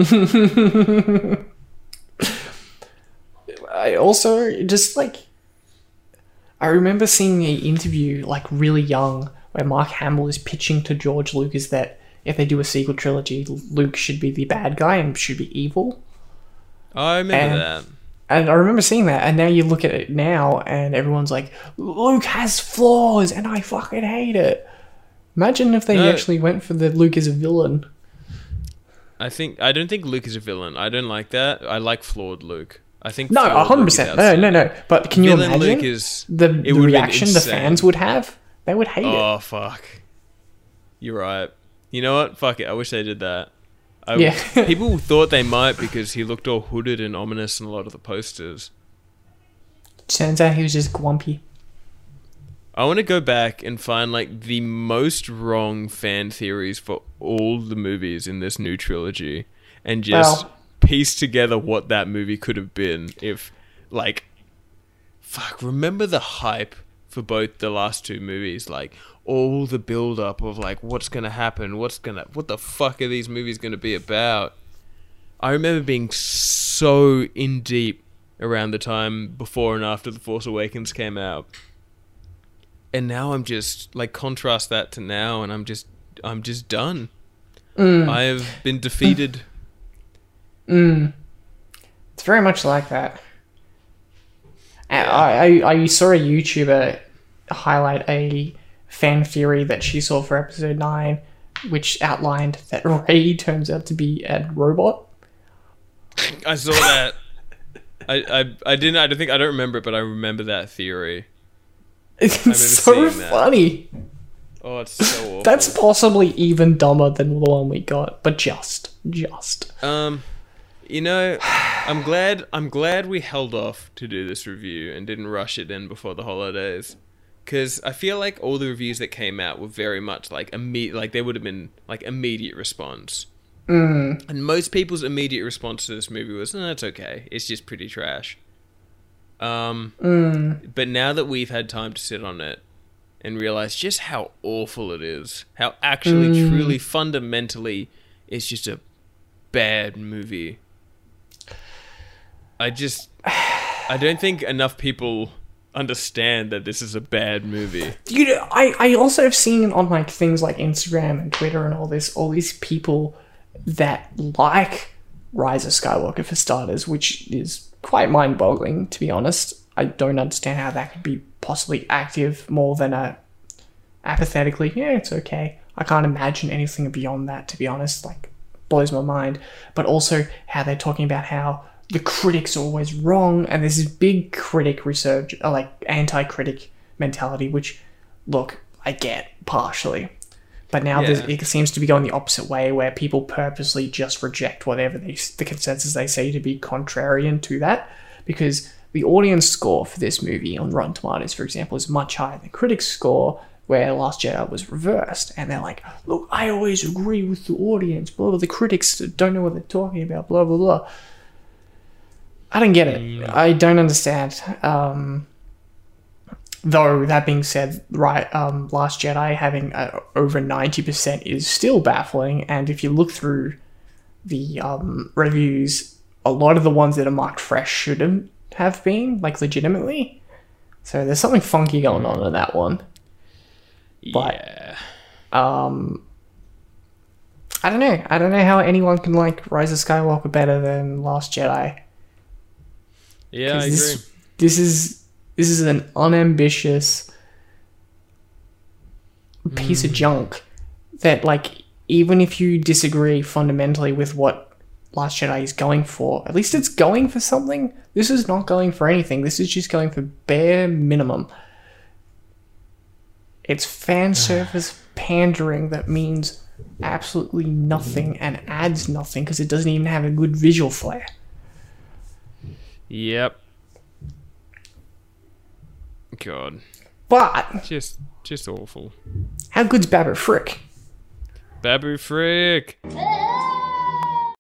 I also just like I remember seeing an interview like really young where Mark Hamill is pitching to George Lucas that if they do a sequel trilogy, Luke should be the bad guy and should be evil. I remember And- that. And I remember seeing that, and now you look at it now, and everyone's like, Luke has flaws, and I fucking hate it. Imagine if they No. actually went for the Luke as a villain. I don't think Luke is a villain. I don't like that. I like flawed Luke. I think No, flawed Luke is 100%. outside. No. But can you Villain imagine Luke is the it would've been reaction the insane. fans would have? They would hate it. Oh, fuck. You're right. You know what? Fuck it. I wish they did that. Yeah. People thought they might because he looked all hooded and ominous in a lot of the posters. Turns out he was just grumpy. I want to go back and find like the most wrong fan theories for all the movies in this new trilogy and just piece together what that movie could have been if, like, fuck, remember the hype for both the last two movies? Like, all the build-up of, like, what's going to happen? What the fuck are these movies going to be about? I remember being so in deep around the time before and after The Force Awakens came out. And now I'm just, like, contrast that to now, and I'm just done. I have been defeated. It's very much like that. I saw a YouTuber highlight a fan theory that she saw for episode 9, which outlined that Rey turns out to be a robot. I saw that. I don't remember it, but I remember that theory. It's so funny. Oh, it's so awful. That's possibly even dumber than the one we got, but just. You know, I'm glad we held off to do this review and didn't rush it in before the holidays, because I feel like all the reviews that came out were very much like they would have been like immediate response. And most people's immediate response to this movie was, "No, it's okay. It's just pretty trash." But now that we've had time to sit on it and realize just how awful it is, how actually, truly, fundamentally, it's just a bad movie. I don't think enough people understand that this is a bad movie. You know, I also have seen on like things like Instagram and Twitter and all these people that like Rise of Skywalker for starters, which is quite mind-boggling, to be honest. I don't understand how that could be possibly active more than apathetically, yeah, it's okay. I can't imagine anything beyond that, to be honest. Like, blows my mind. But also how they're talking about how the critics are always wrong, and there's this big critic research, like anti-critic mentality, which, look, I get partially. But now it seems to be going the opposite way, where people purposely just reject whatever the consensus they say to be contrarian to that, because the audience score for this movie on Rotten Tomatoes, for example, is much higher than critics' score, where Last Jedi was reversed. And they're like, look, I always agree with the audience, blah, blah, the critics don't know what they're talking about, blah, blah, blah. I don't get it. I don't understand. Though, that being said, Last Jedi having over 90% is still baffling, and if you look through the reviews, a lot of the ones that are marked fresh shouldn't have been, like, legitimately. So there's something funky going on in that one. But, yeah. I don't know. I don't know how anyone can like Rise of Skywalker better than Last Jedi. Yeah, I agree. This is an unambitious piece of junk that, like, even if you disagree fundamentally with what Last Jedi is going for, at least it's going for something. This is not going for anything. This is just going for bare minimum. It's fan service pandering that means absolutely nothing and adds nothing because it doesn't even have a good visual flair. Yep. God. But just awful. How good's Babu Frick? Babu Frick.